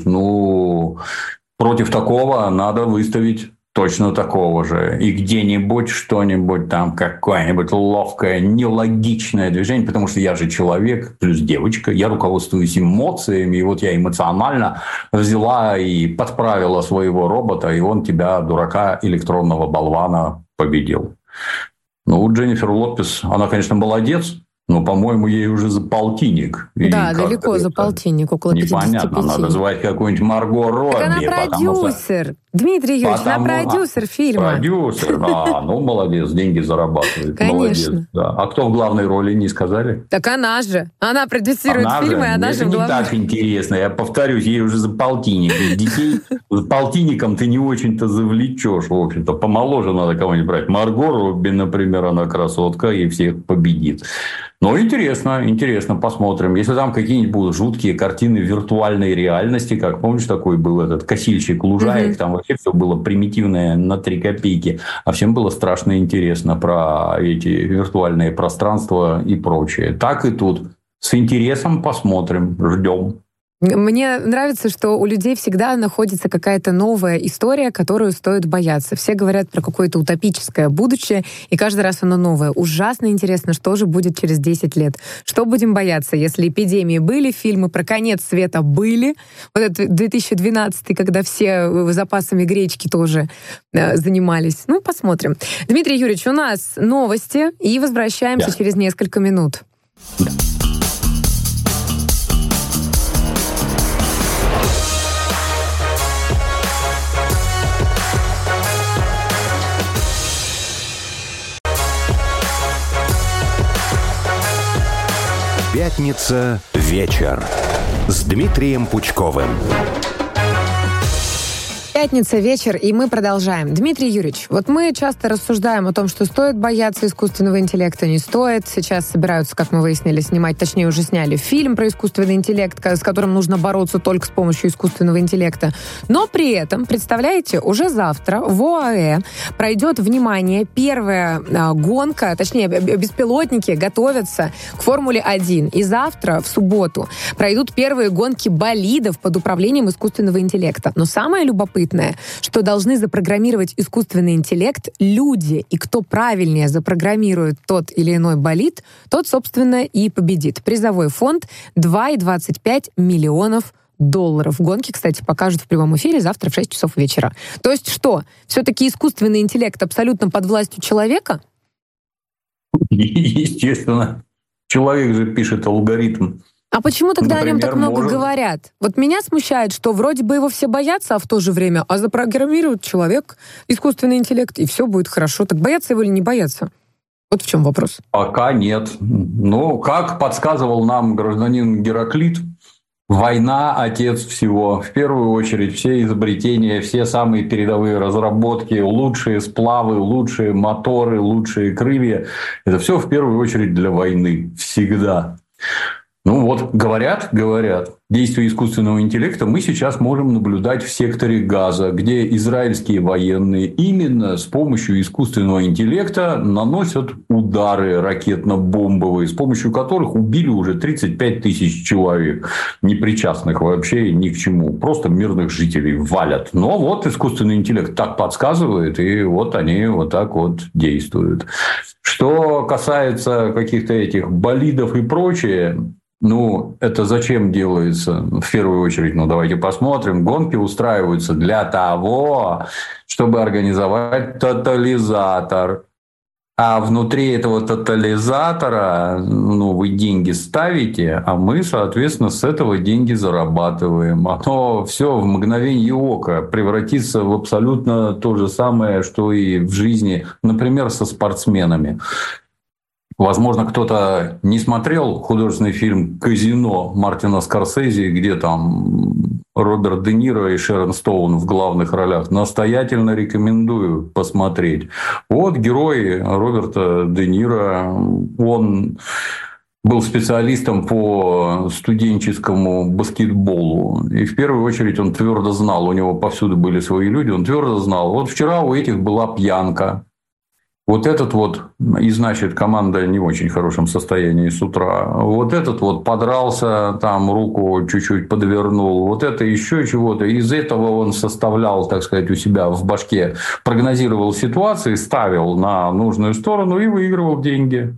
Против такого надо выставить точно такого же. И где-нибудь что-нибудь там, какое-нибудь ловкое, нелогичное движение, потому что я же человек, плюс девочка, я руководствуюсь эмоциями, и я эмоционально взяла и подправила своего робота, и он тебя, дурака, электронного болвана, победил. Дженнифер Лопес, она, конечно, молодец, но, по-моему, ей уже за полтинник. Да, далеко за полтинник, около 55. Непонятно, надо звать какую-нибудь Марго Робби. Так она продюсер. Дмитрий Юрьевич, она продюсер фильма. Продюсер, молодец, деньги зарабатывает. Конечно. Молодец, да. А кто в главной роли, не сказали? Так она же. Она продюсирует фильмы, и она же в главной. Это не так интересно. Я повторюсь, ей уже за полтинник. Детей с полтинником ты не очень-то завлечешь, в общем-то. Помоложе надо кого-нибудь брать. Марго Робби, например, она красотка и всех победит. Интересно, посмотрим. Если там какие-нибудь будут жуткие картины виртуальной реальности, как, помнишь, такой был этот косильщик Лужаев, там вообще все было примитивное на 3 копейки, а всем было страшно интересно про эти виртуальные пространства и прочее. Так и тут. С интересом посмотрим, ждем. Мне нравится, что у людей всегда находится какая-то новая история, которую стоит бояться. Все говорят про какое-то утопическое будущее, и каждый раз оно новое. Ужасно интересно, что же будет через 10 лет. Что будем бояться, если эпидемии были, фильмы про конец света были. Этот 2012, когда все запасами гречки тоже занимались. Посмотрим. Дмитрий Юрьевич, у нас новости, и возвращаемся через несколько минут. Пятница. Вечер. С Дмитрием Пучковым. Пятница, вечер, и мы продолжаем. Дмитрий Юрьевич, мы часто рассуждаем о том, что стоит бояться искусственного интеллекта, не стоит. Сейчас собираются, как мы выяснили, снимать, точнее, уже сняли фильм про искусственный интеллект, с которым нужно бороться только с помощью искусственного интеллекта. Но при этом, представляете, уже завтра в ОАЭ пройдет, внимание, первая гонка, точнее, беспилотники готовятся к Формуле-1. И завтра, в субботу, пройдут первые гонки болидов под управлением искусственного интеллекта. Но самое любопытное, абсолютное, что должны запрограммировать искусственный интеллект люди, и кто правильнее запрограммирует тот или иной болид, тот, собственно, и победит. Призовой фонд 2,25 миллионов долларов. Гонки, кстати, покажут в прямом эфире завтра в 6 часов вечера. То есть что? Все-таки искусственный интеллект абсолютно под властью человека? Естественно. Человек же пишет алгоритм. А почему тогда о нем так много может... говорят? Вот меня смущает, что вроде бы его все боятся, а в то же время, запрограммирует человек, искусственный интеллект, и все будет хорошо. Так боятся его или не боятся? Вот в чем вопрос. Пока нет. Но, как подсказывал нам гражданин Гераклит, война – отец всего. В первую очередь все изобретения, все самые передовые разработки, лучшие сплавы, лучшие моторы, лучшие крылья – это все в первую очередь для войны. Всегда. Ну вот, говорят, действия искусственного интеллекта мы сейчас можем наблюдать в секторе Газа, где израильские военные именно с помощью искусственного интеллекта наносят удары ракетно-бомбовые, с помощью которых убили уже 35 тысяч человек, непричастных вообще ни к чему, просто мирных жителей валят. Но вот искусственный интеллект так подсказывает, и вот они вот так вот действуют. Что касается каких-то этих болидов и прочее, ну, это зачем делается? В первую очередь, давайте посмотрим. Гонки устраиваются для того, чтобы организовать тотализатор. А внутри этого тотализатора, вы деньги ставите, а мы, соответственно, с этого деньги зарабатываем. Оно все в мгновение ока превратится в абсолютно то же самое, что и в жизни, например, со спортсменами. Возможно, кто-то не смотрел художественный фильм «Казино» Мартина Скорсезе, где там Роберт Де Ниро и Шерон Стоун в главных ролях. Настоятельно рекомендую посмотреть. Вот герой Роберта Де Ниро, он был специалистом по студенческому баскетболу. И в первую очередь он твердо знал, у него повсюду были свои люди, он твердо знал. Вот вчера у этих была пьянка. Вот этот вот, и значит, команда не в очень хорошем состоянии с утра. Вот этот вот подрался, там руку чуть-чуть подвернул. Вот это еще чего-то. Из этого он составлял, так сказать, у себя в башке, прогнозировал ситуации, ставил на нужную сторону и выигрывал деньги.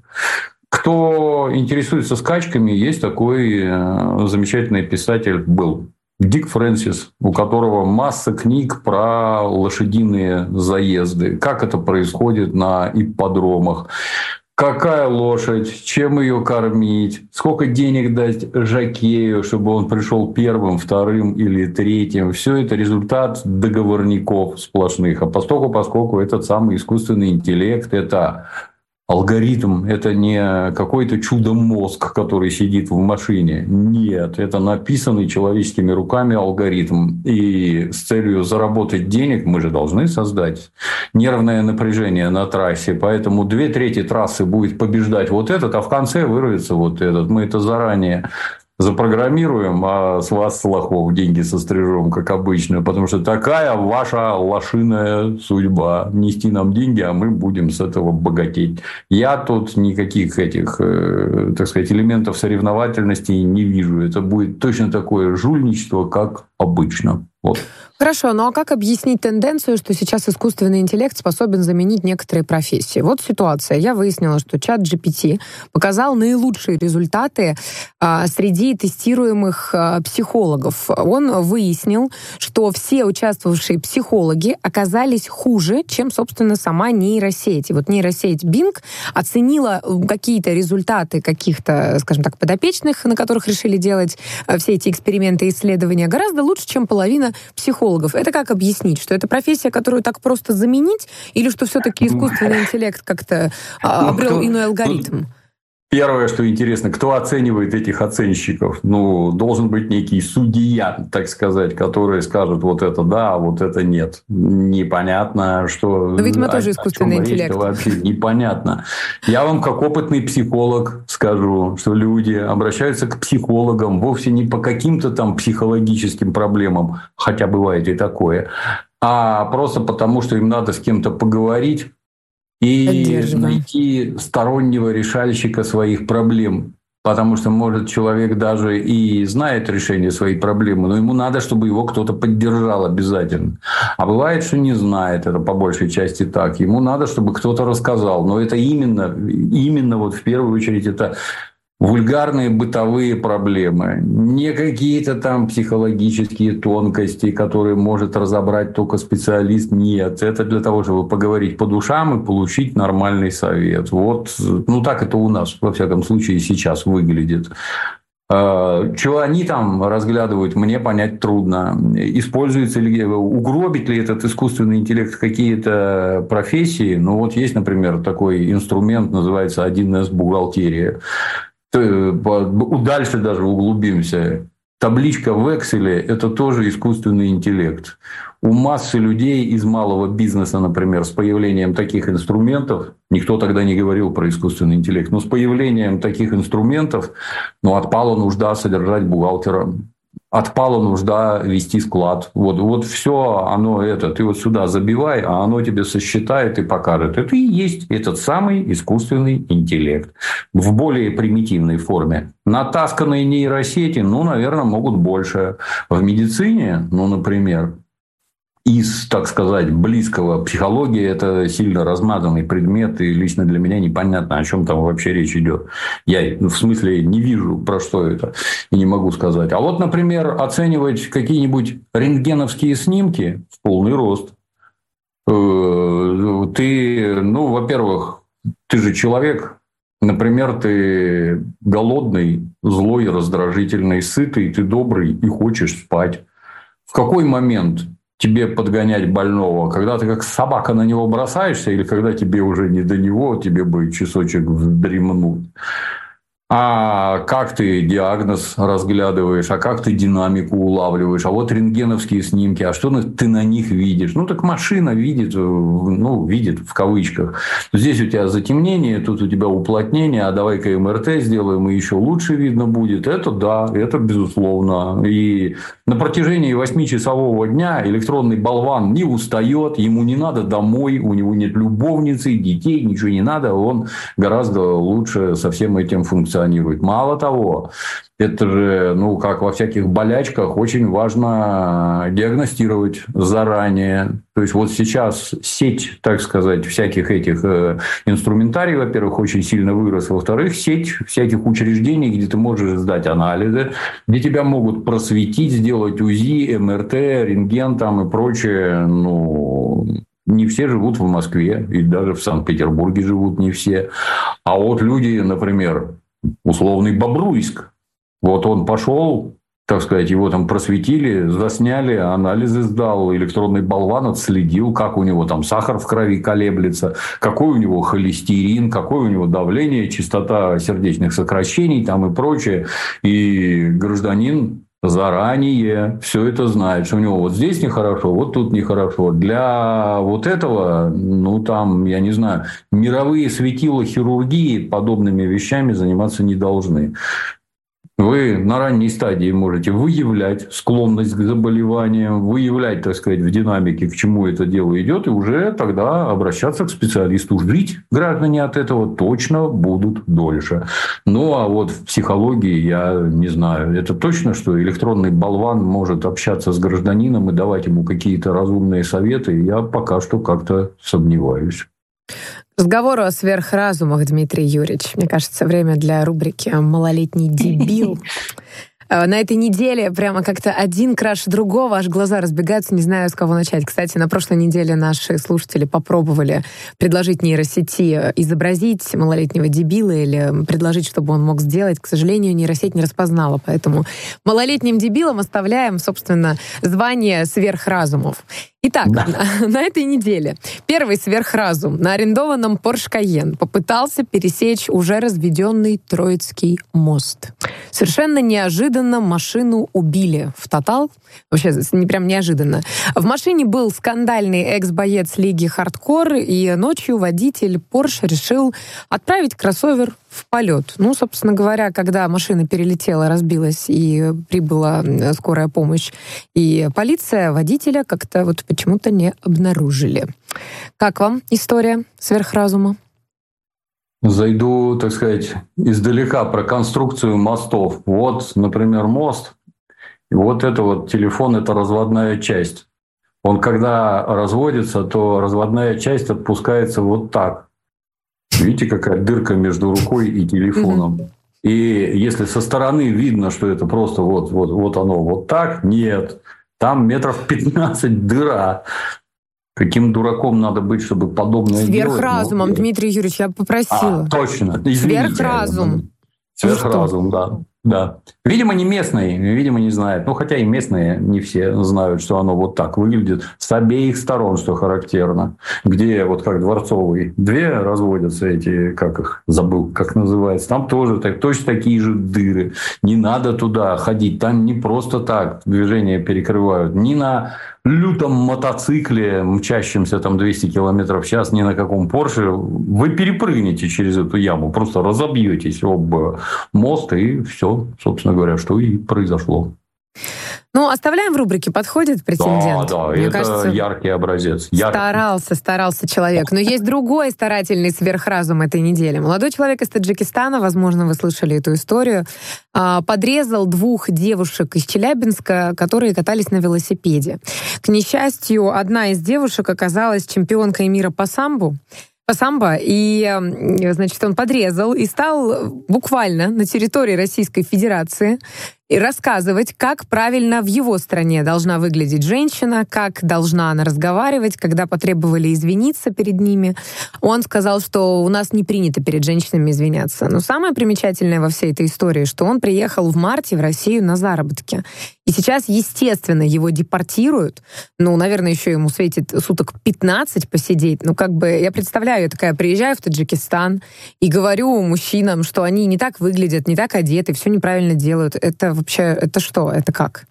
Кто интересуется скачками, есть такой замечательный писатель был. Дик Фрэнсис, у которого масса книг про лошадиные заезды. Как это происходит на ипподромах. Какая лошадь, чем ее кормить, сколько денег дать жокею, чтобы он пришел первым, вторым или третьим. Все это результат договорников сплошных. А поскольку этот самый искусственный интеллект – это алгоритм, это не какой-то чудо-мозг, который сидит в машине. Нет, это написанный человеческими руками алгоритм. И с целью заработать денег мы же должны создать нервное напряжение на трассе. Поэтому 2/3 трассы будет побеждать вот этот, а в конце вырвется вот этот. Мы это заранее запрограммируем, а с вас, с лохов, деньги сострижем, как обычно. Потому что такая ваша лошиная судьба. Нести нам деньги, а мы будем с этого богатеть. Я тут никаких этих, так сказать, элементов соревновательности не вижу. Это будет точно такое жульничество, как обычно. Вот. Хорошо, а как объяснить тенденцию, что сейчас искусственный интеллект способен заменить некоторые профессии? Вот ситуация. Я выяснила, что чат GPT показал наилучшие результаты среди тестируемых психологов. Он выяснил, что все участвовавшие психологи оказались хуже, чем, собственно, сама нейросеть. И вот нейросеть Bing оценила какие-то результаты каких-то, скажем так, подопечных, на которых решили делать все эти эксперименты и исследования, гораздо лучше, чем половина психологов. Это как объяснить? Что это профессия, которую так просто заменить? Или что все-таки искусственный интеллект как-то обрел иной алгоритм? Первое, что интересно, кто оценивает этих оценщиков? Должен быть некий судья, так сказать, который скажет, вот это да, а вот это нет. Непонятно, что... Но, видимо, тоже искусственный интеллект. Вообще непонятно. Я вам, как опытный психолог, скажу, что люди обращаются к психологам вовсе не по каким-то там психологическим проблемам, хотя бывает и такое, а просто потому, что им надо с кем-то поговорить, и найти стороннего решальщика своих проблем. Потому что, может, человек даже и знает решение своей проблемы, но ему надо, чтобы его кто-то поддержал обязательно. А бывает, что не знает, это по большей части так. Ему надо, чтобы кто-то рассказал. Но это именно вот в первую очередь это вульгарные бытовые проблемы. Не какие-то там психологические тонкости, которые может разобрать только специалист. Нет. Это для того, чтобы поговорить по душам и получить нормальный совет. Вот, ну так это у нас, во всяком случае, сейчас выглядит. Чего они там разглядывают, мне понять трудно. Используется ли, угробит ли этот искусственный интеллект какие-то профессии? Ну, вот есть, например, такой инструмент, называется 1С бухгалтерия. Дальше даже углубимся. Табличка в Excel – это тоже искусственный интеллект. У массы людей из малого бизнеса, например, с появлением таких инструментов, никто тогда не говорил про искусственный интеллект, но с появлением таких инструментов отпала нужда содержать бухгалтера. Отпала нужда вести склад. Вот все оно это. Ты вот сюда забивай, а оно тебе сосчитает и покажет. Это и есть этот самый искусственный интеллект. В более примитивной форме. Натасканные нейросети, наверное, могут больше. В медицине, например, из, так сказать, близкого психологии это сильно размазанный предмет, и лично для меня непонятно, о чем там вообще речь идет. Я, в смысле, не вижу, про что это, и не могу сказать. А вот, например, оценивать какие-нибудь рентгеновские снимки в полный рост. Ты, во-первых, ты же человек. Например, ты голодный, злой, раздражительный, сытый, ты добрый и хочешь спать. В какой момент тебе подгонять больного, когда ты как собака на него бросаешься, или когда тебе уже не до него, тебе бы часочек вздремнуть? А как ты диагноз разглядываешь, а как ты динамику улавливаешь, а вот рентгеновские снимки, а что ты на них видишь? Так машина видит, видит в кавычках. Здесь у тебя затемнение, тут у тебя уплотнение, а давай-ка МРТ сделаем, и еще лучше видно будет. Это да, это безусловно. И на протяжении 8-часового дня электронный болван не устает, ему не надо домой, у него нет любовницы, детей, ничего не надо, он гораздо лучше со всем этим функционирует. Мало того, это же, как во всяких болячках, очень важно диагностировать заранее. То есть, вот сейчас сеть, так сказать, всяких этих инструментариев, во-первых, очень сильно выросла. Во-вторых, сеть всяких учреждений, где ты можешь сдать анализы, где тебя могут просветить, сделать УЗИ, МРТ, рентген там и прочее. Не все живут в Москве, и даже в Санкт-Петербурге живут не все. А вот люди, например, условный Бобруйск. Вот он пошел, так сказать, его там просветили, засняли, анализы сдал, электронный болван отследил, как у него там сахар в крови колеблется, какой у него холестерин, какое у него давление, частота сердечных сокращений там и прочее. И гражданин заранее все это знает, что у него вот здесь нехорошо, вот тут нехорошо. Для вот этого, там, я не знаю, мировые светила хирургии подобными вещами заниматься не должны. Вы на ранней стадии можете выявлять склонность к заболеваниям, выявлять, так сказать, в динамике, к чему это дело идет, и уже тогда обращаться к специалисту. Жить граждане от этого точно будут дольше. А вот в психологии я не знаю. Это точно, что электронный болван может общаться с гражданином и давать ему какие-то разумные советы? Я пока что как-то сомневаюсь. Разговору о сверхразумах, Дмитрий Юрьевич. Мне кажется, время для рубрики «Малолетний дебил». На этой неделе прямо как-то один краше другого, аж глаза разбегаются, не знаю, с кого начать. Кстати, на прошлой неделе наши слушатели попробовали предложить нейросети изобразить малолетнего дебила или предложить, чтобы он мог сделать. К сожалению, нейросеть не распознала, поэтому малолетним дебилам оставляем, собственно, звание сверхразумов. Итак, на этой неделе первый сверхразум на арендованном Porsche Cayenne попытался пересечь уже разведенный Троицкий мост. Совершенно неожиданно машину убили в тотал. Вообще, прям неожиданно. В машине был скандальный экс-боец лиги «Хардкор», и ночью водитель Porsche решил отправить кроссовер в полет. Собственно говоря, когда машина перелетела, разбилась, и прибыла скорая помощь и полиция, водителя как-то почему-то не обнаружили. Как вам история сверхразума? Зайду, так сказать, издалека про конструкцию мостов. Вот, например, мост. И вот это вот телефон – это разводная часть. Он когда разводится, то разводная часть отпускается вот так. Видите, какая дырка между рукой и телефоном? И если со стороны видно, что это просто вот оно вот так, нет. Там метров 15 дыра. Каким дураком надо быть, чтобы подобное делать? Сверхразумом, Дмитрий Юрьевич, я бы попросила. Точно. Извините. Сверхразум. Сверхразум, да. Да. Видимо, не местные, видимо, не знают. Ну, хотя и местные не все знают, что оно вот так выглядит с обеих сторон, что характерно. Где, вот как Дворцовый, две разводятся эти, как их, забыл, как называется. Там тоже точно такие же дыры. Не надо туда ходить. Там не просто так движение перекрывают. Ни на лютом мотоцикле, мчащемся там 200 км в час, ни на каком Порше, вы перепрыгнете через эту яму, просто разобьетесь об мост, и все, собственно говоря, что и произошло. Ну, оставляем в рубрике «Подходит претендент». Да, Мне это кажется, яркий образец. Старался человек. Но есть другой старательный сверхразум этой недели. Молодой человек из Таджикистана, возможно, вы слышали эту историю, подрезал 2 девушек из Челябинска, которые катались на велосипеде. К несчастью, одна из девушек оказалась чемпионкой мира по самбо, и, значит, он подрезал и стал буквально на территории Российской Федерации и рассказывать, как правильно в его стране должна выглядеть женщина, как должна она разговаривать. Когда потребовали извиниться перед ними, он сказал, что у нас не принято перед женщинами извиняться. Но самое примечательное во всей этой истории, что он приехал в марте в Россию на заработки. И сейчас, естественно, его депортируют. Ну, наверное, еще ему светит суток 15 посидеть. Ну, как бы, я представляю, я такая приезжаю в Таджикистан и говорю мужчинам, что они не так выглядят, не так одеты, все неправильно делают. Это вообще, это что? Это как?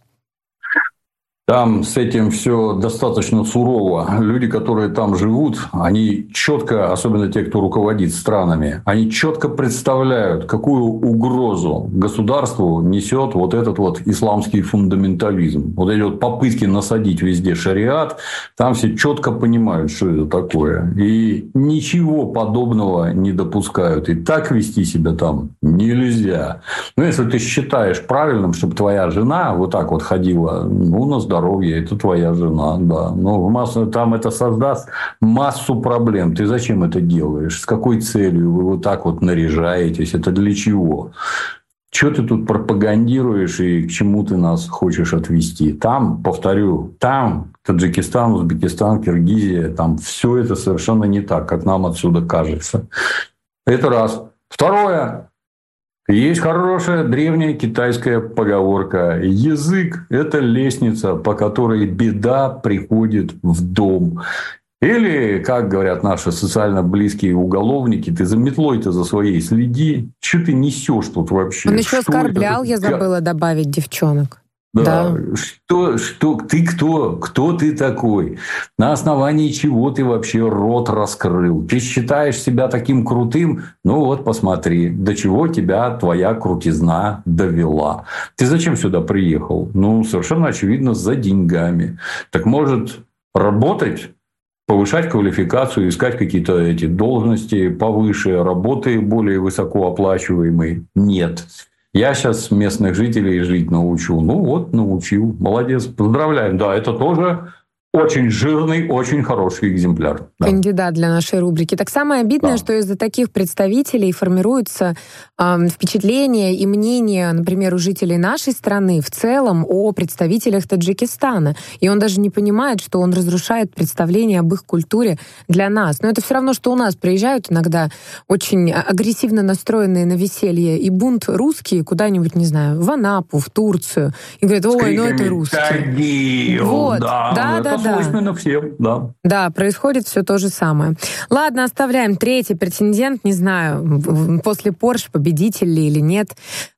Там с этим все достаточно сурово. Люди, которые там живут, они четко, особенно те, кто руководит странами, они четко представляют, какую угрозу государству несет вот этот вот исламский фундаментализм. Вот эти вот попытки насадить везде шариат, там все четко понимают, что это такое. И ничего подобного не допускают. И так вести себя там нельзя. Но если ты считаешь правильным, чтобы твоя жена вот так вот ходила, ну, на здоровье, это твоя жена, да. Но там это создаст массу проблем. Ты зачем это делаешь? С какой целью вы вот так вот наряжаетесь? Это для чего? Что ты тут пропагандируешь и к чему ты нас хочешь отвести? Там, повторю, там Таджикистан, Узбекистан, Киргизия, там все это совершенно не так, как нам отсюда кажется. Это раз. Второе. Есть хорошая древняя китайская поговорка. Язык – это лестница, по которой беда приходит в дом. Или, как говорят наши социально близкие уголовники, ты за метлой-то за своей следи. Что ты несешь тут вообще? Он еще оскорблял, я забыла добавить, девчонок. Да. Ты кто? Кто ты такой? На основании чего ты вообще рот раскрыл? Ты считаешь себя таким крутым? Ну вот посмотри, до чего тебя твоя крутизна довела. Ты зачем сюда приехал? Ну, совершенно очевидно, за деньгами. Так может, работать? Повышать квалификацию, искать какие-то эти должности повыше, работы более высокооплачиваемые? Нет. Я сейчас местных жителей жить научу. Ну вот, научил. Молодец. Поздравляем. Да, это тоже очень жирный, очень хороший экземпляр. Да. Кандидат для нашей рубрики. Так самое обидное, что из-за таких представителей формируются впечатления и мнения, например, у жителей нашей страны в целом о представителях Таджикистана. И он даже не понимает, что он разрушает представление об их культуре для нас. Но это все равно, что у нас приезжают иногда очень агрессивно настроенные на веселье и бунт русские куда-нибудь, не знаю, в Анапу, в Турцию. И говорят, ой, ну это русские. Вот, да. Свойственно всем, да. Да, происходит все то же самое. Ладно, оставляем. Третий претендент, не знаю, после Порш победитель ли или нет.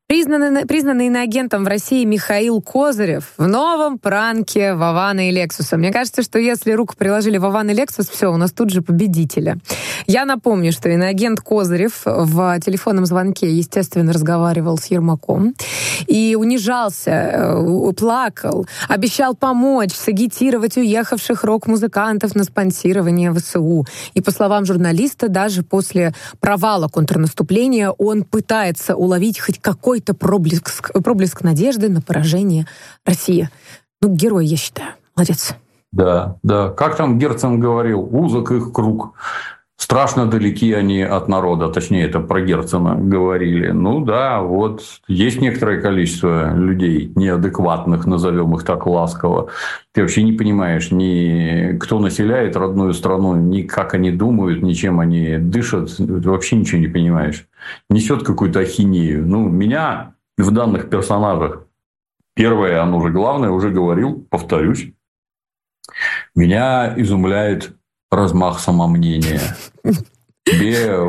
Признанный иноагентом в России Михаил Козырев в новом пранке Вована и Лексуса. Мне кажется, что если руку приложили Вован и Лексус, все, у нас тут же победители. Я напомню, что иноагент Козырев в телефонном звонке, естественно, разговаривал с Ермаком и унижался, плакал, обещал помочь сагитировать уехавших рок-музыкантов на спонсирование ВСУ. И, по словам журналиста, даже после провала контрнаступления он пытается уловить хоть какой-то проблеск надежды на поражение России. Ну, герой, я считаю. Молодец. Да. Как там Герцен говорил, узок их круг. Страшно далеки они от народа. Точнее, это про Герцена говорили. Ну да, вот есть некоторое количество людей неадекватных, назовем их так ласково. Ты вообще не понимаешь ни кто населяет родную страну, ни как они думают, ни чем они дышат. Ты вообще ничего не понимаешь. Несет какую-то ахинею. Ну, меня в данных персонажах первое, оно же главное, уже говорил, повторюсь. Меня изумляет размах самомнения. Тебе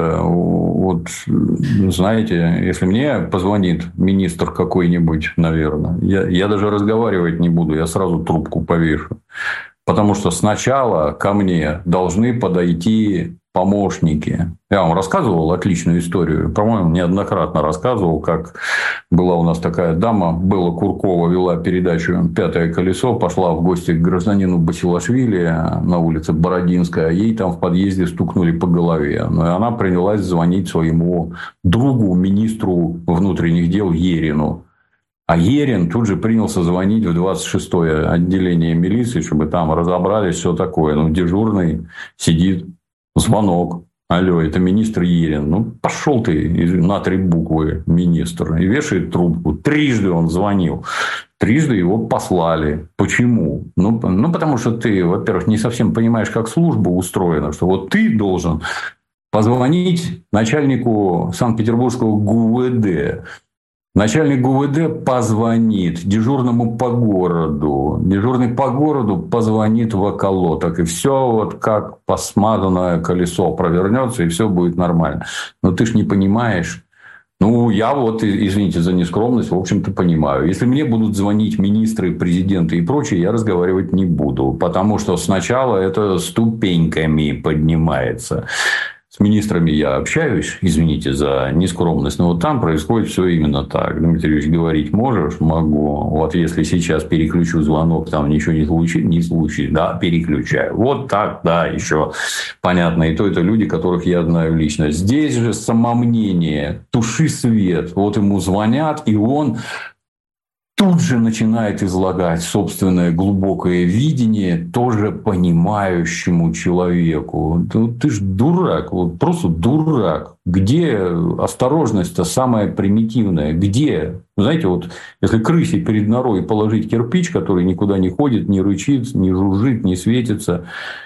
знаете, если мне позвонит министр какой-нибудь, наверное, я даже разговаривать не буду, я сразу трубку повешу. Потому что сначала ко мне должны подойти помощники. Я вам рассказывал отличную историю. По-моему, неоднократно рассказывал, как была у нас такая дама, Белла Куркова, вела передачу «Пятое колесо», пошла в гости к гражданину Басилашвили на улице Бородинская, а ей там в подъезде стукнули по голове. Ну, и она принялась звонить своему другу, министру внутренних дел Ерину. А Ерин тут же принялся звонить в 26-е отделение милиции, чтобы там разобрались, все такое. Ну, дежурный сидит, звонок. Алло, это министр Ерин. Ну, пошел ты на 3 буквы министр. И вешает трубку. 3 он звонил. 3 его послали. Почему? Ну, потому что ты, во-первых, не совсем понимаешь, как служба устроена. Что вот ты должен позвонить начальнику Санкт-Петербургского ГУВД. Начальник ГУВД позвонит дежурному по городу. Дежурный по городу позвонит в околоток. И все вот как посмазанное колесо провернется, и все будет нормально. Но ты ж не понимаешь. Ну, я вот, извините за нескромность, в общем-то, понимаю. Если мне будут звонить министры, президенты и прочее, я разговаривать не буду. Потому что сначала это ступеньками поднимается. С министрами я общаюсь, извините за нескромность, но вот там происходит все именно так. Дмитрий Ильич, говорить можешь? Могу. Вот если сейчас переключу звонок, там ничего не случится, да, переключаю. Вот так, да, еще понятно. И то это люди, которых я знаю лично. Здесь же самомнение, туши свет. Вот ему звонят, и он тут же начинает излагать собственное глубокое видение тоже понимающему человеку. Ты ж дурак, вот просто дурак. Где осторожность-то самая примитивная? Где? Знаете, вот если крысе перед норой положить кирпич, который никуда не ходит, не рычит, не жужжит, не светится,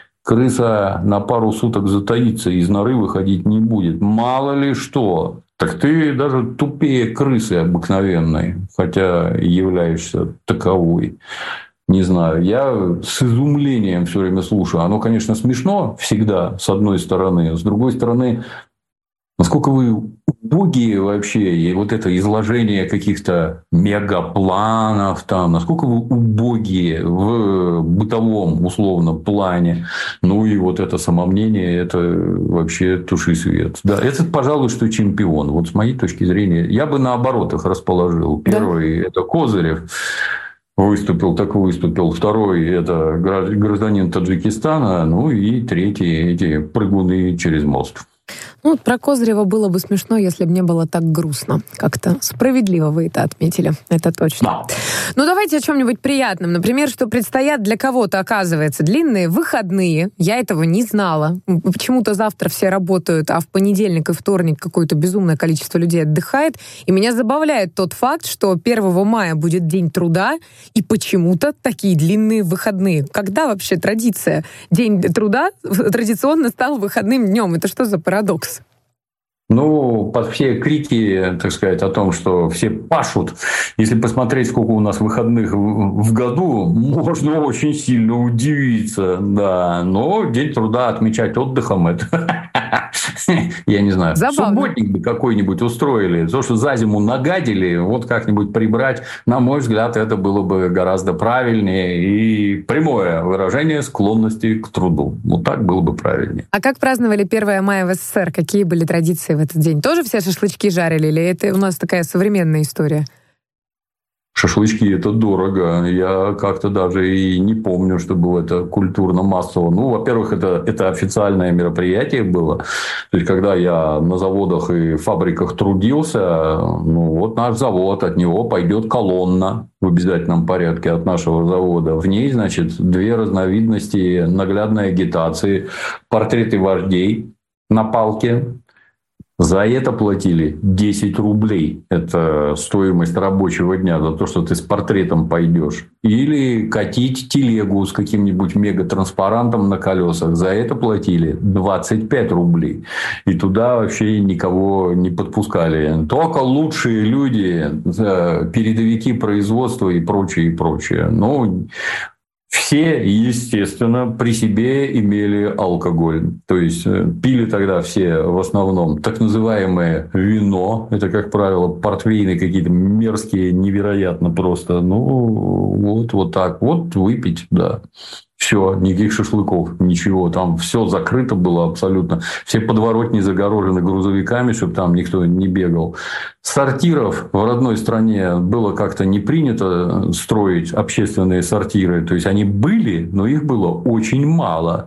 крыса на пару суток затаится, из норы выходить не будет. Мало ли что. Так ты даже тупее крысы обыкновенной, хотя являешься таковой. Не знаю, я с изумлением все время слушаю. Оно, конечно, смешно всегда, с одной стороны. С другой стороны, насколько вы убогие вообще, и вот это изложение каких-то мегапланов, там, насколько вы убогие в бытовом, условно, плане. Ну, и вот это самомнение, это вообще туши свет. Да, это, пожалуй, что чемпион. Вот с моей точки зрения, я бы наоборот их расположил. Первый – это Козырев. Выступил, так выступил. Второй – это гражданин Таджикистана. Ну, и третий – эти прыгуны через мост. Ну, про Козырева было бы смешно, если бы не было так грустно. Как-то справедливо вы это отметили. Это точно. Да. Ну, давайте о чем-нибудь приятном. Например, что предстоят для кого-то, оказывается, длинные выходные. Я этого не знала. Почему-то завтра все работают, а в понедельник и вторник какое-то безумное количество людей отдыхает. И меня забавляет тот факт, что 1 мая будет День труда, и почему-то такие длинные выходные. Когда вообще традиция? День труда традиционно стал выходным днем. Это что за парадокс? Ну, под все крики, так сказать, о том, что все пашут, если посмотреть, сколько у нас выходных в году, можно очень сильно удивиться, да. Но День труда отмечать отдыхом – это я не знаю, забавно. Субботник бы какой-нибудь устроили. То, что за зиму нагадили, вот как-нибудь прибрать, на мой взгляд, это было бы гораздо правильнее и прямое выражение склонности к труду. Вот так было бы правильнее. А как праздновали 1 мая в СССР? Какие были традиции в этот день? Тоже все шашлычки жарили? Или это у нас такая современная история? Шашлычки – это дорого. Я как-то даже и не помню, чтобы это культурно-массово. Ну, во-первых, это официальное мероприятие было. То есть, когда я на заводах и фабриках трудился, ну, вот наш завод, от него пойдет колонна в обязательном порядке от нашего завода. В ней, значит, 2 разновидности наглядной агитации. Портреты вождей на палке. За это платили 10 рублей. Это стоимость рабочего дня за то, что ты с портретом пойдешь. Или катить телегу с каким-нибудь мегатранспарантом на колесах. За это платили 25 рублей. И туда вообще никого не подпускали. Только лучшие люди, передовики производства и прочее, и прочее. Ну, все, естественно, при себе имели алкоголь. То есть, пили тогда все в основном так называемое вино. Это, как правило, портвейны какие-то мерзкие, невероятно просто. Ну, вот так. Вот выпить, да. Все, никаких шашлыков, ничего. Там все закрыто было абсолютно. Все подворотни загорожены грузовиками, чтобы там никто не бегал. Сортиров в родной стране было как-то не принято строить общественные сортиры. То есть, они были, но их было очень мало.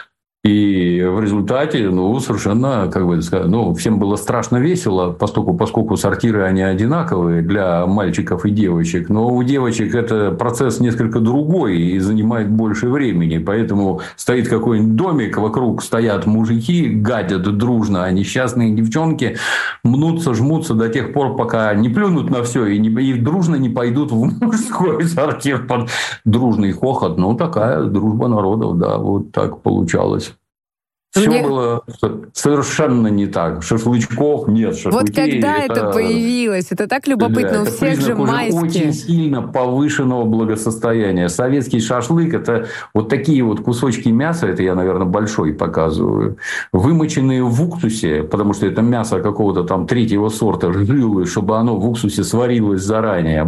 И в результате, совершенно, как бы сказать, всем было страшно весело, поскольку сортиры, они одинаковые для мальчиков и девочек. Но у девочек это процесс несколько другой и занимает больше времени. Поэтому стоит какой-нибудь домик, вокруг стоят мужики, гадят дружно, а несчастные девчонки мнутся, жмутся до тех пор, пока не плюнут на все и дружно не пойдут в мужской сортир под дружный хохот. Такая дружба народов, да, вот так получалось. Все было совершенно не так. Шашлычков нет. Вот когда это появилось? Это так любопытно. У всех же майские. Очень сильно повышенного благосостояния. Советский шашлык – это вот такие вот кусочки мяса, это я, наверное, большой показываю, вымоченные в уксусе, потому что это мясо какого-то там 3-го сорта, жилы, чтобы оно в уксусе сварилось заранее,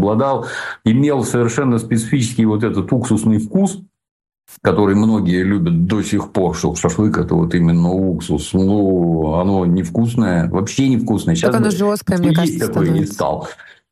имел совершенно специфический вот этот уксусный вкус, который многие любят до сих пор, что шашлык – это вот именно уксус. Оно невкусное, вообще невкусное. Сейчас оно жесткое, мне кажется, такой не стал.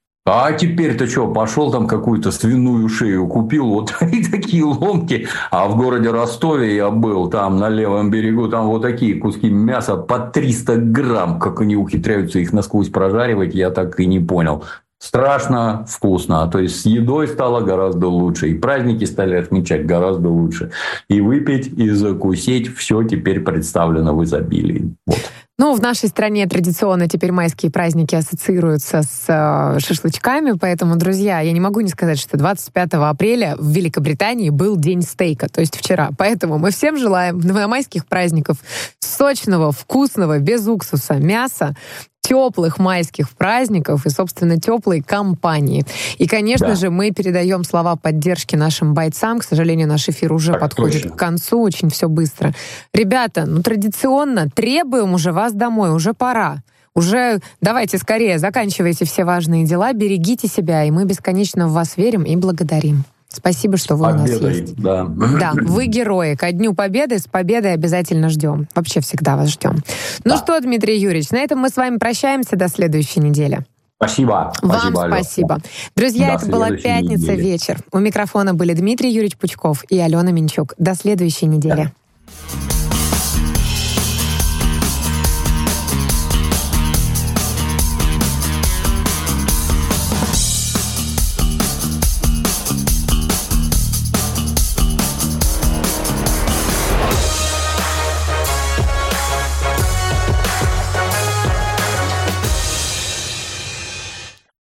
А теперь-то что, пошел там какую-то свиную шею, купил вот такие ломти, а в городе Ростове я был, там на левом берегу, там вот такие куски мяса по 300 грамм, как они ухитряются их насквозь прожаривать, я так и не понял. Страшно вкусно. То есть, с едой стало гораздо лучше. И праздники стали отмечать гораздо лучше. И выпить, и закусить. Все теперь представлено в изобилии. Вот. В нашей стране традиционно теперь майские праздники ассоциируются с шашлычками. Поэтому, друзья, я не могу не сказать, что 25 апреля в Великобритании был день стейка. То есть вчера. Поэтому мы всем желаем на майских праздников сочного, вкусного, без уксуса мяса, теплых майских праздников и, собственно, теплой компании. И, конечно же, мы передаем слова поддержки нашим бойцам. К сожалению, наш эфир уже подходит к концу. Очень все быстро. Ребята, традиционно требуем уже вас домой. Уже пора. Уже давайте скорее заканчивайте все важные дела, берегите себя, и мы бесконечно в вас верим и благодарим. Спасибо, что вы у нас есть. Да, вы герои. Ко Дню Победы с победой обязательно ждем. Вообще всегда вас ждем. Что, Дмитрий Юрьевич, на этом мы с вами прощаемся до следующей недели. Спасибо. Вам спасибо. Друзья, это была «Пятница вечер». У микрофона были Дмитрий Юрьевич Пучков и Алена Минчук. До следующей недели.